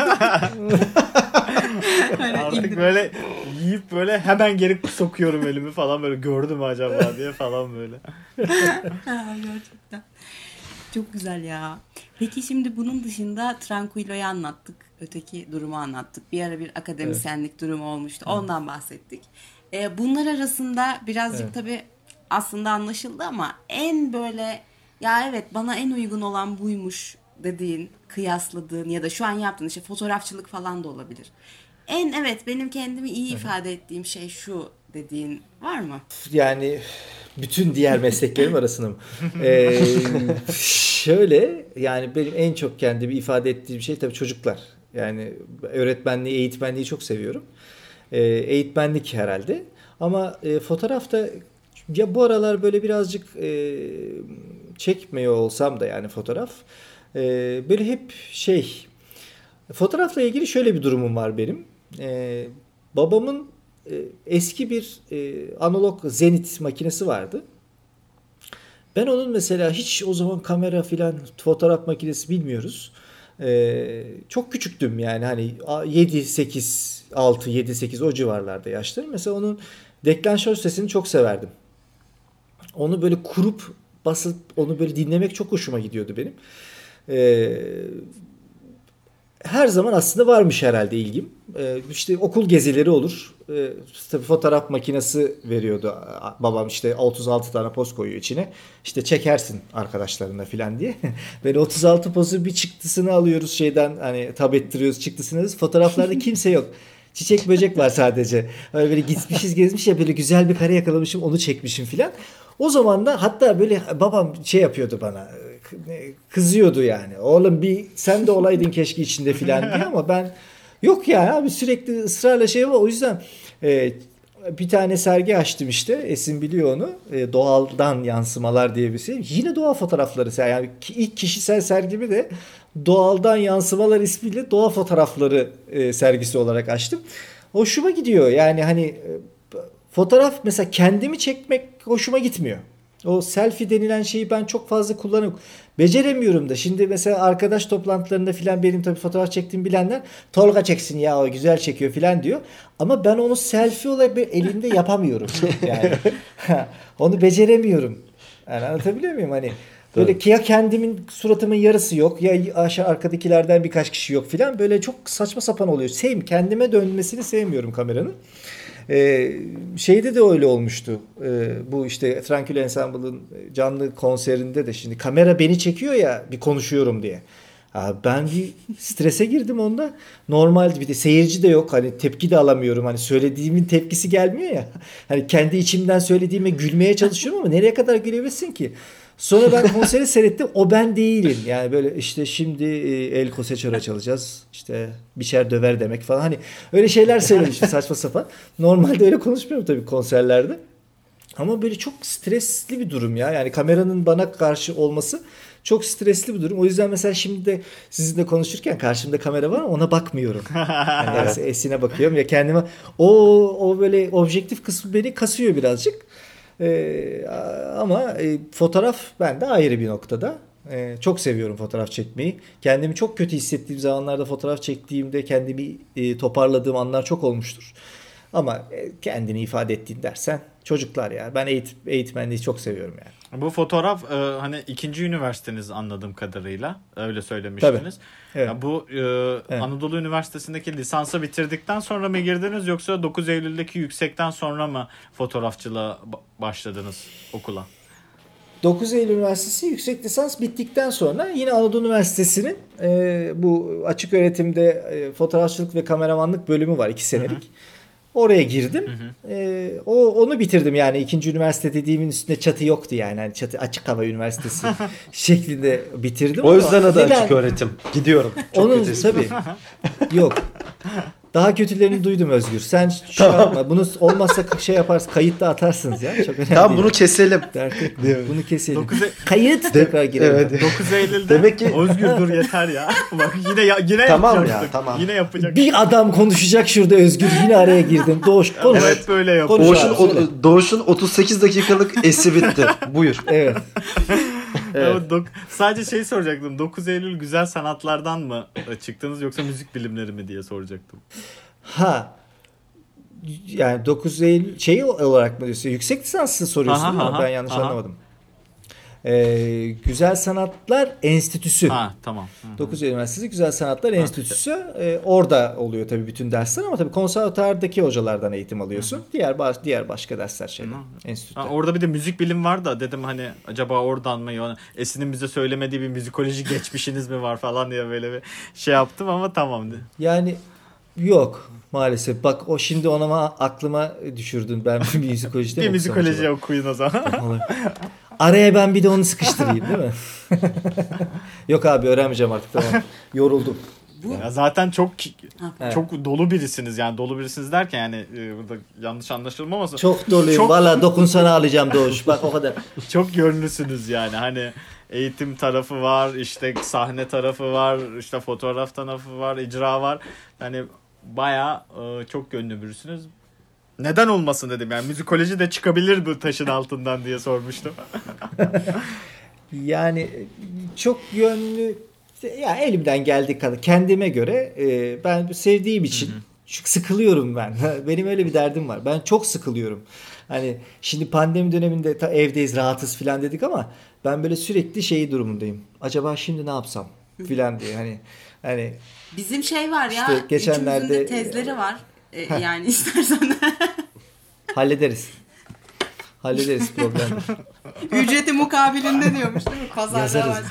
Hani Artık indir- böyle yiyip böyle hemen geri sokuyorum elimi falan, böyle gördüm mü acaba diye falan böyle. Ha, gerçekten. Çok güzel ya. Peki şimdi bunun dışında Tranquillo'yu anlattık. Öteki durumu anlattık. Bir ara bir akademisyenlik durumu olmuştu. Ondan bahsettik. Ee, bunlar arasında birazcık Evet. tabii aslında anlaşıldı ama en böyle ya evet bana en uygun olan buymuş dediğin, kıyasladığın ya da şu an yaptığın işte fotoğrafçılık falan da olabilir. En evet benim kendimi iyi ifade ettiğim şey şu dediğin var mı? Yani bütün diğer mesleklerim arasında mı? Ee, şöyle yani benim en çok kendimi ifade ettiğim şey tabii çocuklar. Yani öğretmenliği, eğitmenliği çok seviyorum. Ee, eğitmenlik herhalde. Ama e, fotoğrafta ya bu aralar böyle birazcık e, çekmiyor olsam da yani fotoğraf e, böyle hep şey, fotoğrafla ilgili şöyle bir durumum var benim. Ee, babamın e, eski bir e, analog Zenit makinesi vardı. Ben onun mesela hiç o zaman kamera filan fotoğraf makinesi bilmiyoruz. Ee, çok küçüktüm yani hani yedi sekiz altı yedi sekiz o civarlarda yaşlarım. Mesela onun deklanşör sesini çok severdim. Onu böyle kurup basıp onu böyle dinlemek çok hoşuma gidiyordu benim. Ee, her zaman aslında varmış herhalde ilgim. Ee, işte okul gezileri olur. Ee, tabii fotoğraf makinesi veriyordu babam, işte otuz altı tane poz koyuyor içine. İşte çekersin arkadaşlarına falan diye. Ben otuz altı pozu bir çıktısını alıyoruz şeyden, hani tab ettiriyoruz çıktısını alıyoruz. Fotoğraflarda kimse yok. Çiçek böcek var sadece. Öyle böyle gitmişiz gezmiş ya, böyle güzel bir kare yakalamışım, onu çekmişim filan. O zaman da hatta böyle babam şey yapıyordu bana, kızıyordu yani. Oğlum bir sen de olaydın keşke içinde filan diye, ama ben yok ya abi, sürekli ısrarla şey var. O yüzden e, bir tane sergi açtım işte. Esin biliyor onu. E, doğaldan yansımalar diye bir şey. Yine doğa fotoğrafları. Yani ilk kişisel sergimi de doğaldan yansımalar ismiyle doğa fotoğrafları e, sergisi olarak açtım. Hoşuma gidiyor. Yani hani e, fotoğraf mesela kendimi çekmek hoşuma gitmiyor. O selfie denilen şeyi ben çok fazla kullanıyorum. Beceremiyorum da. Şimdi mesela arkadaş toplantılarında filan benim tabii fotoğraf çektiğimi bilenler Tolga çeksin ya, o güzel çekiyor filan diyor. Ama ben onu selfie olarak elimde yapamıyorum. Yani onu beceremiyorum. Yani anlatabiliyor muyum? Hani böyle ki ya kendimin suratımın yarısı yok ya aşağı arkadakilerden birkaç kişi yok filan, böyle çok saçma sapan oluyor. Sevim kendime dönmesini sevmiyorum kameranın. Ee, şeyde de öyle olmuştu. Ee, bu işte Tranquil Ensemble'ın canlı konserinde de şimdi kamera beni çekiyor ya bir konuşuyorum diye. Abi ben bir strese girdim onda. Normal, bir de seyirci de yok. Hani tepki de alamıyorum. Hani söylediğimin tepkisi gelmiyor ya. Hani kendi içimden söylediğime gülmeye çalışıyorum ama nereye kadar gülebilirsin ki? Sonra ben konseri seyrettim. O ben değilim. Yani böyle işte şimdi El Coseçora çalacağız. İşte biçer döver demek falan. Hani öyle şeyler söylemişim saçma sapan. Normalde öyle konuşmuyorum tabii konserlerde. Ama böyle çok stresli bir durum ya. Yani kameranın bana karşı olması çok stresli bir durum. O yüzden mesela şimdi de sizinle konuşurken karşımda kamera var ama ona bakmıyorum. Yani Esin'e bakıyorum ya kendime. O o böyle objektif kısmı beni kasıyor birazcık. Ee, ama e, fotoğraf bende ayrı bir noktada. Ee, çok seviyorum fotoğraf çekmeyi. Kendimi çok kötü hissettiğim zamanlarda fotoğraf çektiğimde kendimi e, toparladığım anlar çok olmuştur. Ama e, kendini ifade ettiğin dersen çocuklar ya. Ben eğit- eğitmenliği çok seviyorum yani. Bu fotoğraf e, hani ikinci üniversiteniz anladığım kadarıyla. Öyle söylemiştiniz. Tabii. Evet. Ya bu e, Evet. Anadolu Üniversitesi'ndeki lisansı bitirdikten sonra mı girdiniz, yoksa dokuz Eylül'deki yüksekten sonra mı fotoğrafçılığa ba- başladınız okula? dokuz Eylül Üniversitesi yüksek lisans bittikten sonra yine Anadolu Üniversitesi'nin e, bu açık öğretimde e, fotoğrafçılık ve kameramanlık bölümü var iki senelik. Hı hı. Oraya girdim. Hı hı. E, o onu bitirdim yani, ikinci üniversite dediğimin üstünde çatı yoktu yani. Yani çatı açık hava üniversitesi şeklinde bitirdim. O yüzden adı neden? açık öğretim. Gidiyorum. Çok Onun kötü. tabii. Yok. Daha kötülerini duydum Özgür. Sen şu yapma. Bunu olmazsa şey yaparsın. Kayıtta atarsınız ya. Çok önemli Tamam değil. bunu keselim. Dert etme. Bunu keselim. dokuz E- Kayıt tekrar girelim. Evet. dokuz Eylül'de Demek ki- Özgür dur yeter ya. Bak yine ya, yine Tamam yapacaktık. ya, tamam. Yine yapacak. Bir adam konuşacak şurada Özgür. Yine araya girdim. Doğuş konuş. Evet böyle yap. Konuş Doğuş'un, abi, söyle. o, Doğuş'un otuz sekiz dakikalık esi bitti. Buyur. Evet. Evet. Ya, dok- sadece şey soracaktım. dokuz Eylül güzel sanatlardan mı çıktınız yoksa müzik bilimleri mi diye soracaktım. Ha. Yani dokuz Eylül şey olarak mı diyorsun? Yüksek lisansı soruyorsun Aha, ama aha, ben yanlış aha. anlamadım. Ee, Güzel Sanatlar Enstitüsü. Ha tamam. Hı. dokuz Eylül Üniversitesi Güzel Sanatlar Enstitüsü. Ee, orada oluyor tabii bütün dersler ama tabii konservatuvardaki hocalardan eğitim alıyorsun. Hı-hı. Diğer baş, diğer başka dersler şeyler. Enstitüde. Ha, orada bir de müzik bilim var da dedim hani acaba oradan mı? Yani Esin'in bize söylemediği bir müzikoloji geçmişiniz mi var falan diye böyle bir şey yaptım ama tamam. Yani yok maalesef. Bak o şimdi ona aklıma düşürdün. Ben bir müzikolojide Bir mi okusam müzikoloji acaba? okuyun o zaman. Araya ben bir de onu sıkıştırayım değil mi? Yok abi öğrenmeyeceğim artık, tamam. Yoruldum. Ya zaten çok Evet. çok dolu birisiniz yani, dolu birisiniz derken yani e, burada yanlış anlaşılmamasın. Çok doluyum. Çok- Valla dokunsana alacağım Doğuş. Bak o kadar. Çok yönlüsünüz yani, hani eğitim tarafı var, işte sahne tarafı var, işte fotoğraf tarafı var, icra var. Yani bayağı e, çok yönlü birisiniz. Neden olmasın dedim yani, müzikoloji de çıkabilir bu taşın altından diye sormuştum. Yani çok yönlü, ya elimden geldiği kadar kendime göre e, ben sevdiğim için çünkü sıkılıyorum ben. Benim öyle bir derdim var. Ben çok sıkılıyorum. Hani şimdi pandemi döneminde ta evdeyiz, rahatız filan dedik ama ben böyle sürekli şey durumundayım. Acaba şimdi ne yapsam filan diye, hani Hani Bizim şey var ya, İşte geçenlerde- üçümüzün de tezleri var. E, yani istersen hallederiz. Hallederiz problem. ücreti mukabilinde diyormuş değil mi? Pazarda Yazarız. var.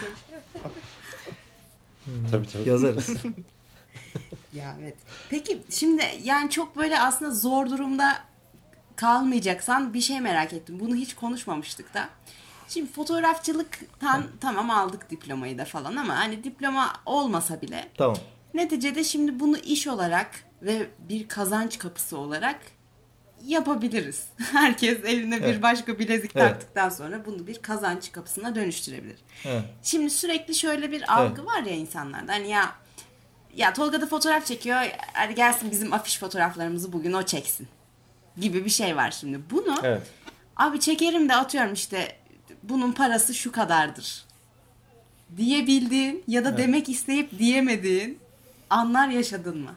Tabii tabii. Yazarız. Ya evet. Peki şimdi yani çok böyle aslında zor durumda kalmayacaksan bir şey merak ettim. Bunu hiç konuşmamıştık da. Şimdi fotoğrafçılıktan tamam aldık diplomayı da falan ama hani diploma olmasa bile Tamam. neticede şimdi bunu iş olarak ve bir kazanç kapısı olarak yapabiliriz. Herkes eline bir Evet. başka bilezik Evet. taktıktan sonra bunu bir kazanç kapısına dönüştürebilir. Evet. Şimdi sürekli şöyle bir algı var ya insanlarda. Hani ya ya Tolga da fotoğraf çekiyor. Hadi gelsin bizim afiş fotoğraflarımızı bugün o çeksin. Gibi bir şey var şimdi. Bunu Evet. abi çekerim de atıyorum işte bunun parası şu kadardır diyebildiğin ya da demek isteyip diyemediğin anlar yaşadın mı?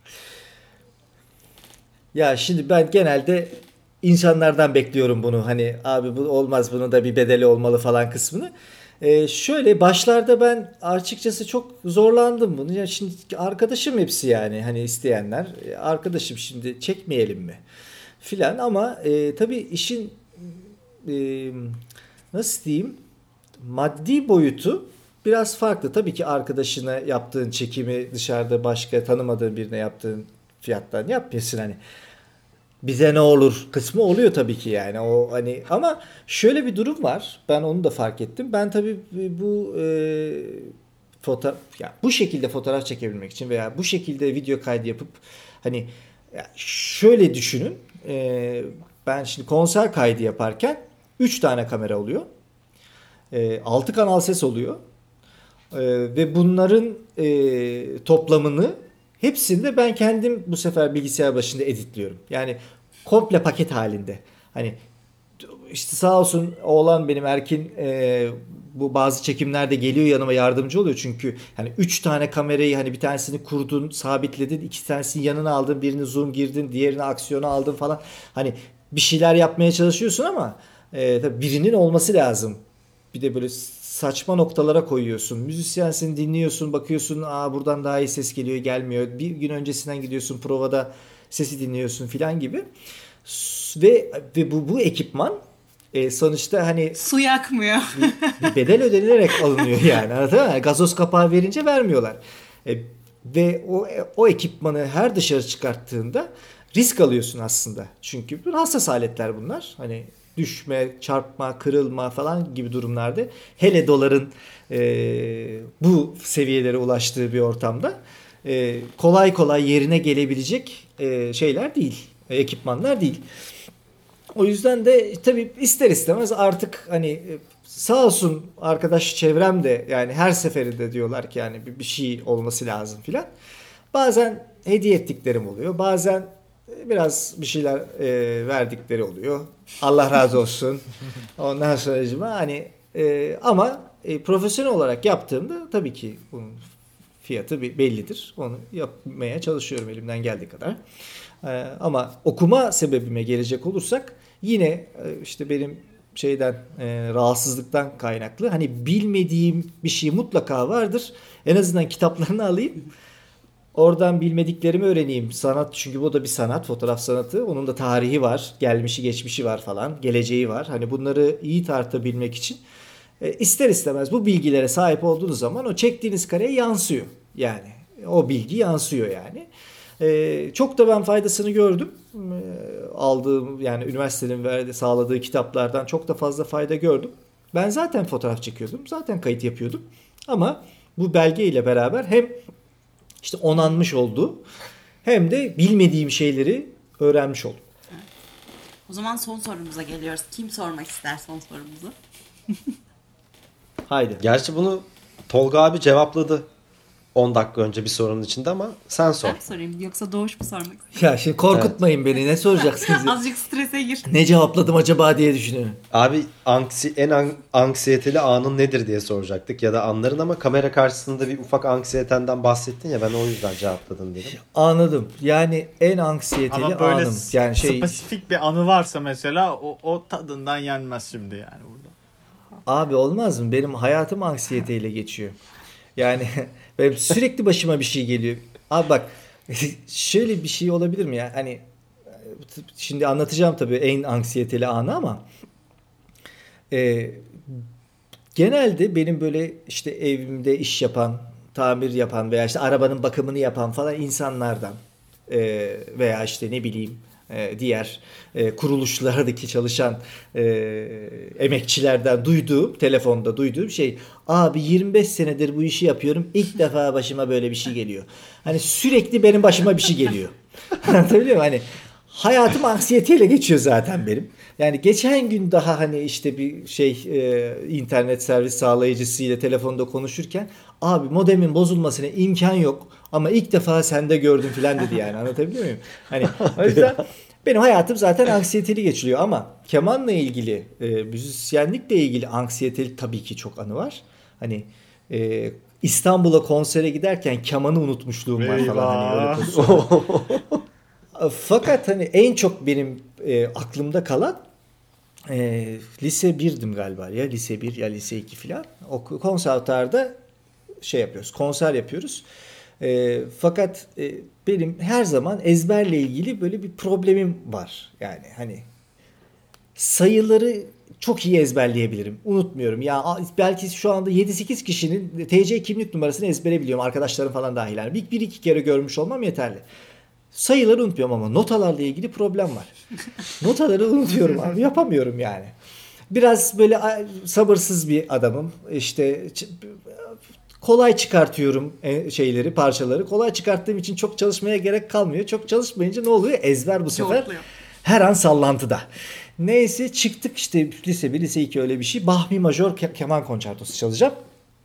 Ya şimdi ben genelde insanlardan bekliyorum bunu. Hani abi bu olmaz, bunun da bir bedeli olmalı falan kısmını. Ee, şöyle başlarda ben açıkçası çok zorlandım bunu. Ya şimdi arkadaşım hepsi yani hani isteyenler. E, Arkadaşım şimdi çekmeyelim mi? Filan ama e, tabii işin e, nasıl diyeyim, maddi boyutu biraz farklı. Tabii ki arkadaşına yaptığın çekimi dışarıda başka tanımadığın birine yaptığın fiyattan yapıyorsun hani. Bize ne olur kısmı oluyor tabii ki yani o hani, ama şöyle bir durum var. Ben onu da fark ettim. Ben tabii bu e, foto ya bu şekilde fotoğraf çekebilmek için veya bu şekilde video kaydı yapıp hani ya şöyle düşünün. E, ben şimdi konser kaydı yaparken üç tane kamera oluyor. E, altı kanal ses oluyor. E, ve bunların e, toplamını hepsinde ben kendim bu sefer bilgisayar başında editliyorum. Yani komple paket halinde. Hani işte sağ olsun oğlan benim Erkin e, bu bazı çekimlerde geliyor yanıma, yardımcı oluyor. Çünkü hani üç tane kamerayı hani bir tanesini kurdun, sabitledin, iki tanesini yanına aldın, birini zoom girdin, diğerini aksiyona aldın falan. Hani bir şeyler yapmaya çalışıyorsun ama e, tabii birinin olması lazım. Bir de böyle saçma noktalara koyuyorsun. Müzisyensin, dinliyorsun, bakıyorsun aa buradan daha iyi ses geliyor, gelmiyor. Bir gün öncesinden gidiyorsun provada sesi dinliyorsun filan gibi. S- Ve ve bu bu ekipman e, sonuçta hani Su yakmıyor. bir bedel ödenilerek alınıyor yani. Anladın mı? Gazoz kapağı verince vermiyorlar. E, ve o o ekipmanı her dışarı çıkarttığında risk alıyorsun aslında. Çünkü hassas aletler bunlar. Hani düşme, çarpma, kırılma falan gibi durumlarda, hele doların e, bu seviyelere ulaştığı bir ortamda e, kolay kolay yerine gelebilecek e, şeyler değil, e, ekipmanlar değil. O yüzden de tabii ister istemez artık hani e, sağ olsun arkadaş çevrem de yani her seferinde diyorlar ki yani bir, bir şey olması lazım filan. Bazen hediye ettiklerim oluyor, bazen biraz bir şeyler e, verdikleri oluyor. Allah razı olsun. Ondan sonra hani e, ama e, profesyonel olarak yaptığımda tabii ki bunun fiyatı bir bellidir. Onu yapmaya çalışıyorum elimden geldiği kadar. E, ama okuma sebebime gelecek olursak yine e, işte benim şeyden e, rahatsızlıktan kaynaklı hani bilmediğim bir şey mutlaka vardır. En azından kitaplarını alayım. Oradan bilmediklerimi öğreneyim. Sanat, çünkü bu da bir sanat, fotoğraf sanatı. Onun da tarihi var, gelmişi geçmişi var falan, geleceği var. Hani bunları iyi tartabilmek için e, ister istemez bu bilgilere sahip olduğunuz zaman o çektiğiniz kareye yansıyor. Yani o bilgi yansıyor yani. E, çok da ben faydasını gördüm. E, aldığım yani üniversitenin verdiği, sağladığı kitaplardan çok da fazla fayda gördüm. Ben zaten fotoğraf çekiyordum, zaten kayıt yapıyordum. Ama bu belge ile beraber hem İşte onanmış oldu. Hem de bilmediğim şeyleri öğrenmiş oldum. O zaman son sorumuza geliyoruz. Kim sormak ister son sorumuzu? Haydi. Gerçi bunu Tolga abi cevapladı on dakika önce bir sorunun içinde ama sen sor. Ben mi sorayım yoksa Doğuş mu sormak ister? Ya şimdi korkutmayın beni. Ne soracaksınız? Azıcık strese gir. Ne cevapladım acaba diye düşünüyorum. Abi anksi en an- anksiyeteli anın nedir diye soracaktık ya da anların, ama kamera karşısında bir ufak anksiyetenden bahsettin ya, ben o yüzden cevapladım dedim. Anladım. Yani en anksiyeteli Ama böyle anım. Yani şey spesifik bir anı varsa mesela o, o tadından yenmez şimdi yani burada. abi olmaz mı? Benim hayatım anksiyeteyle geçiyor. Yani Benim sürekli başıma bir şey geliyor. Abi bak şöyle bir şey olabilir mi ya? Hani şimdi anlatacağım tabii en anksiyeteli anı ama e, genelde benim böyle işte evimde iş yapan, tamir yapan veya işte arabanın bakımını yapan falan insanlardan e, veya işte ne bileyim e, diğer e, kuruluşlardaki çalışan e, emekçilerden duyduğum, telefonda duyduğum şey, abi yirmi beş senedir bu işi yapıyorum, ilk defa başıma böyle bir şey geliyor. Hani sürekli benim başıma bir şey geliyor. Anlatabiliyor muyum? Hani hayatım anksiyeteyle geçiyor zaten benim. Yani geçen gün daha hani işte bir şey e, internet servis sağlayıcısıyla telefonda konuşurken abi modemin bozulmasına imkan yok ama ilk defa sende gördüm filan dedi yani, anlatabiliyor muyum? Hani o yüzden benim hayatım zaten anksiyeteli geçiliyor ama kemanla ilgili, e, müzisyenlikle ilgili anksiyeteli tabii ki çok anı var. Hani e, İstanbul'a konsere giderken kemanı unutmuşluğum var falan, hani öyle pozisyon. Fakat hani en çok benim e, aklımda kalan e, lise birdim galiba, ya lise bir ya lise iki filan. O konservatuarda şey yapıyoruz, konser yapıyoruz. E, fakat e, benim her zaman ezberle ilgili böyle bir problemim var. Yani hani sayıları çok iyi ezberleyebilirim. Unutmuyorum. Ya belki şu anda yedi sekiz kişinin T C kimlik numarasını ezbere biliyorum. Arkadaşlarım falan dahil. Yani bir, bir iki kere görmüş olmam yeterli. Sayıları unutmuyorum ama notalarla ilgili problem var. Notaları unutuyorum abi. Yapamıyorum yani. Biraz böyle sabırsız bir adamım. İşte kolay çıkartıyorum şeyleri, parçaları. Kolay çıkarttığım için çok çalışmaya gerek kalmıyor. Çok çalışmayınca ne oluyor? Ezber bu sefer Çortluyor. her an sallantıda. Neyse çıktık işte lise bir, lise iki öyle bir şey. Bahmi Majör ke- keman konçertosu çalacağım.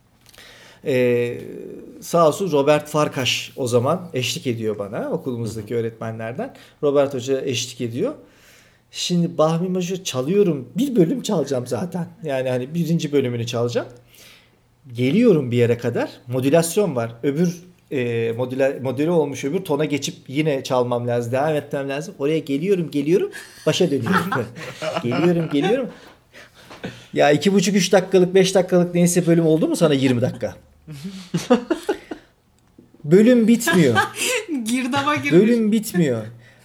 Ee, sağ olsun Robert Farkaş o zaman eşlik ediyor bana, okulumuzdaki öğretmenlerden. Robert Hoca eşlik ediyor. Şimdi Bahmi Majör çalıyorum. Bir bölüm çalacağım zaten. Yani hani birinci bölümünü çalacağım. Geliyorum bir yere kadar. Modülasyon var. Öbür e, modüle, modüle olmuş öbür tona geçip yine çalmam lazım. Devam etmem lazım. Oraya geliyorum geliyorum. Başa dönüyorum. geliyorum geliyorum. Ya iki buçuk üç dakikalık beş dakikalık neyse bölüm oldu mu sana yirmi dakika? Bölüm bitmiyor. Girdaba girmiş. Bölüm bitmiyor.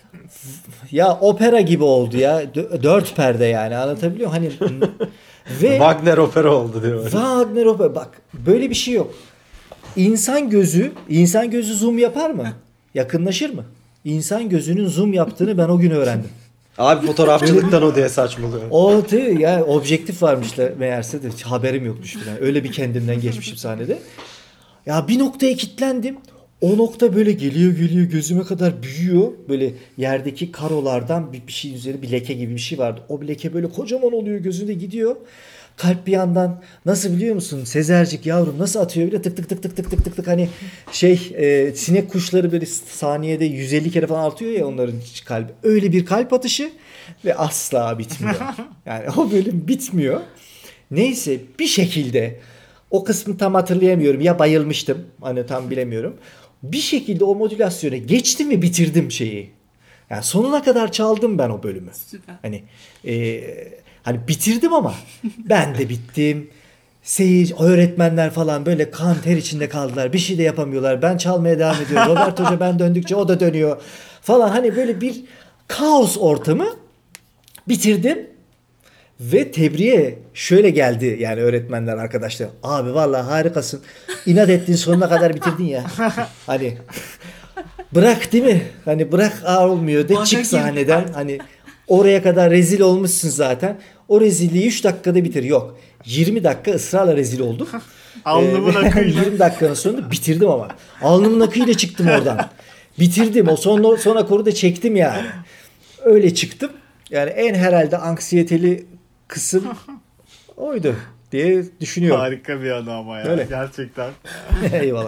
Ya opera gibi oldu ya. D- dört perde yani, anlatabiliyor muyum? Hani ve Wagner opera oldu diyor. Wagner opera, bak böyle bir şey yok. İnsan gözü, insan gözü zoom yapar mı? Yakınlaşır mı? İnsan gözünün zoom yaptığını ben o gün öğrendim. Abi fotoğrafçılıktan o diye saçmalıyor. O tabii yani objektif varmış da meğerse de haberim yokmuş falan. Öyle bir kendimden geçmişim sahnede. Ya bir noktaya kilitlendim. O nokta böyle geliyor geliyor gözüme kadar büyüyor. Böyle yerdeki karolardan bir, bir şey üzeri bir leke gibi bir şey vardı. O bir leke böyle kocaman oluyor, gözünde gidiyor. Kalp bir yandan nasıl biliyor musun? Sezercik yavrum nasıl atıyor bile, tık tık tık tık tık tık tık tık hani şey e, sinek kuşları böyle saniyede yüz elli kere falan artıyor ya onların kalbi. Öyle bir kalp atışı ve asla bitmiyor. Yani o bölüm bitmiyor. Neyse bir şekilde o kısmı tam hatırlayamıyorum. Ya bayılmıştım. Hani tam bilemiyorum. Bir şekilde o modülasyona geçtim ve bitirdim şeyi. Yani sonuna kadar çaldım ben o bölümü. Süper. Hani e, hani bitirdim ama ben de bittim. Seyirci, öğretmenler falan böyle kan ter içinde kaldılar. Bir şey de yapamıyorlar. Ben çalmaya devam ediyorum. Robert Hoca ben döndükçe o da dönüyor falan. Hani böyle bir kaos ortamı bitirdim. Ve tebriğe şöyle geldi yani öğretmenler, arkadaşlar. Abi vallahi harikasın. İnat ettin, sonuna kadar bitirdin ya. Hani bırak değil mi? Hani bırak, ağır olmuyor de, çık sahneden. Hani oraya kadar rezil olmuşsun zaten. O rezilliği üç dakikada bitir. Yok. yirmi dakika ısrarla rezil oldum. Alnımın ee, akıyla. yirmi dakikanın sonunda bitirdim ama. Alnımın akıyla çıktım oradan. Bitirdim. O son, son akoru da çektim yani. Öyle çıktım. Yani en herhalde anksiyeteli kısım oydu diye düşünüyorum. Harika bir anı ama ya. Öyle. Gerçekten. Eyvallah.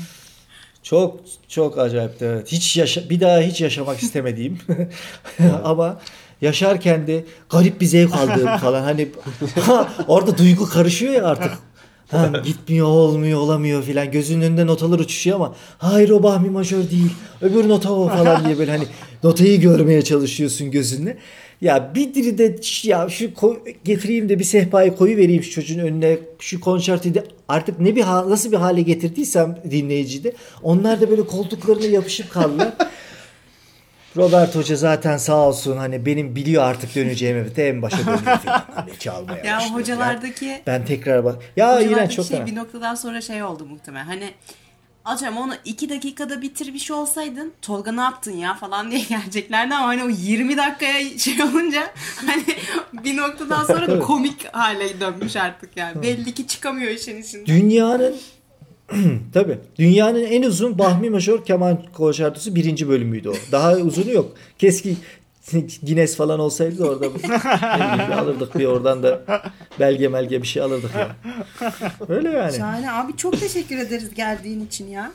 Çok çok acayipti. Evet. Hiç yaşa bir daha hiç yaşamak istemediğim. Ama yaşarken de garip bir zevk aldığım falan. Hani orada duygu karışıyor ya artık. Ha, gitmiyor, olmuyor, olamıyor filan. Gözünün önünde notalar uçuşuyor ama hayır o bah mi majör değil. Öbür nota o falan diye böyle hani notayı görmeye çalışıyorsun gözünle. Ya bir diri de ya şu koy, getireyim de bir sehpayı koyu vereyim şu çocuğun önüne. Şu konçertoyu da artık ne bir ha- nasıl bir hale getirdiysem dinleyici de onlar da böyle koltuklarına yapışıp kaldılar. Robert Hoca zaten sağ olsun hani benim biliyor artık döneceğimi en başa dönüyor falan. Hani çalmaya Ya o başlıyor. hocalardaki Ben, ben tekrar bak. Ya hocalardaki iğrenç çok şey fena. bir noktadan sonra şey oldu muhtemelen. Hani acaba onu iki dakikada bitirmiş olsaydın Tolga ne yaptın ya falan diye geleceklerdi ama hani o yirmi dakikaya şey olunca hani bir noktadan sonra da komik hale dönmüş artık yani. Belli ki çıkamıyor işin içinden. Dünyanın tabii dünyanın en uzun Bahmi Majör keman konçertosu birinci bölümüydü o. Daha uzunu yok. Keşke Guinness falan olsaydı da orada ne bileyim, bir alırdık bir oradan da belge melge bir şey alırdık ya. Öyle yani. Şahane abi, çok teşekkür ederiz geldiğin için ya.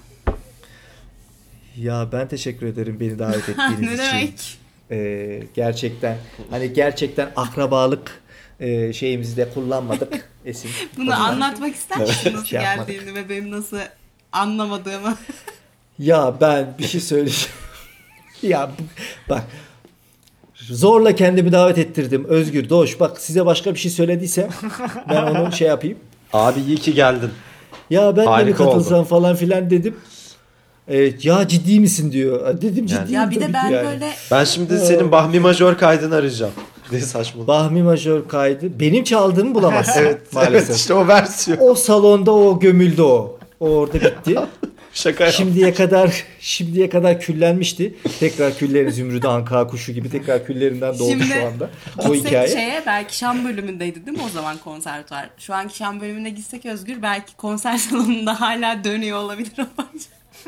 Ya ben teşekkür ederim beni davet ettiğiniz Ne için. demek? Ee, gerçekten hani gerçekten akrabalık e, şeyimizi de kullanmadık Esin. Bunu anlatmak ister misin nasıl Şey yapmadık. geldiğini ve benim nasıl anlamadığımı? Ya ben bir şey söyleyeceğim. Ya bu- bak zorla kendimi davet ettirdim. Özgür, Doğuş bak size başka bir şey söylediysem ben onu şey yapayım. Abi iyi ki geldin. Ya ben de mi Harika katılsam oldu. falan filan dedim. Evet, ya ciddi misin diyor. Dedim ciddiyim Ya bir de tabii ben ki yani. böyle Ben şimdi senin Bahmi Majör kaydını arayacağım. Ne saçmalık. Bahmi Majör kaydı. Benim çaldığımı bulamazsın Evet, maalesef. evet işte o versiyon. O salonda o gömüldü o. O orada bitti. Şaka yap. Şimdiye kadar şimdiye kadar küllenmişti. Tekrar küllerin zümrüdü anka kuşu gibi tekrar küllerinden doğdu Şimdi şu anda. O gitsek hikaye. şeye belki Şam bölümündeydi değil mi o zaman konservatuar? Şu anki Şam bölümüne gitsek Özgür belki konser salonunda hala dönüyor olabilir o parça.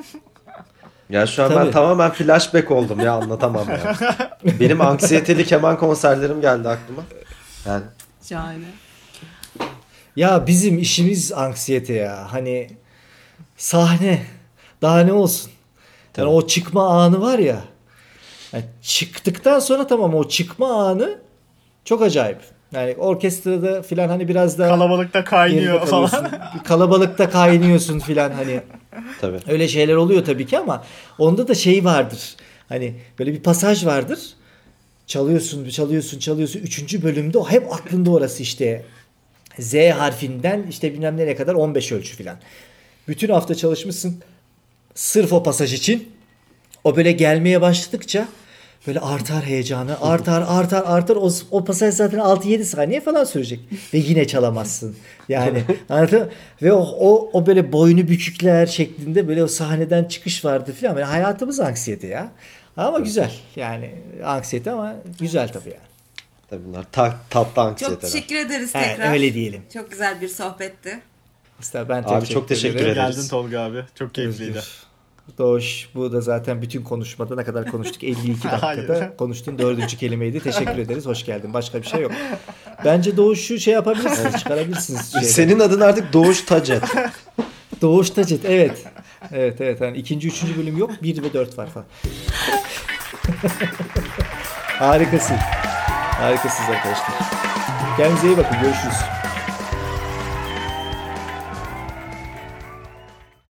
Ya şu an Tabii. ben tamamen flashback oldum ya, anlatamam ya. Benim anksiyeteli keman konserlerim geldi aklıma. Yani Şahane. Ya bizim işimiz anksiyete ya. Hani sahne daha ne olsun. Yani o çıkma anı var ya. Yani çıktıktan sonra tamam o çıkma anı çok acayip. Yani orkestrada filan hani biraz daha Kalabalıkta kaynıyor geride kalıyorsun. falan. Bir kalabalıkta kaynıyorsun filan hani. tabii. Öyle şeyler oluyor tabii ki ama onda da şey vardır. Hani böyle bir pasaj vardır. Çalıyorsun, çalıyorsun, çalıyorsun. Üçüncü bölümde o hep aklında orası işte. Z harfinden işte bilmem nereye kadar on beş ölçü filan. Bütün hafta çalışmışsın. Sırf o pasaj için. O böyle gelmeye başladıkça böyle artar heyecanı. Artar, artar, artar. O, o pasaj zaten altı yedi saniye falan sürecek. Ve yine çalamazsın. Yani anladın mı? Ve o, o, o böyle boynu bükükler şeklinde böyle o sahneden çıkış vardı filan. Yani hayatımız anksiyete ya. Ama güzel. Yani anksiyete ama güzel tabii yani. Tabii bunlar ta, tatlı Çok anksiyeteler. teşekkür ederiz Evet, tekrar. öyle diyelim. Çok güzel bir sohbetti. İşte ben Abi çok teşekkür ederim. Geldin Tolga abi. Çok keyifliydi. Özgür. Doğuş bu da zaten bütün konuşmada ne kadar konuştuk elli iki dakikada Hayır. konuştuğun dördüncü kelimeydi. Teşekkür ederiz. Hoş geldin. Başka bir şey yok. Bence Doğuş'u şey yapabilirsiniz. Çıkarabilirsiniz. şeyden. Senin adın artık Doğuş Tacet. Doğuş Tacet. Evet. Evet evet. Yani ikinci, üçüncü bölüm yok. Bir ve dört var falan. Harikasın. Harikasınız arkadaşlar. Kendinize iyi bakın. Görüşürüz.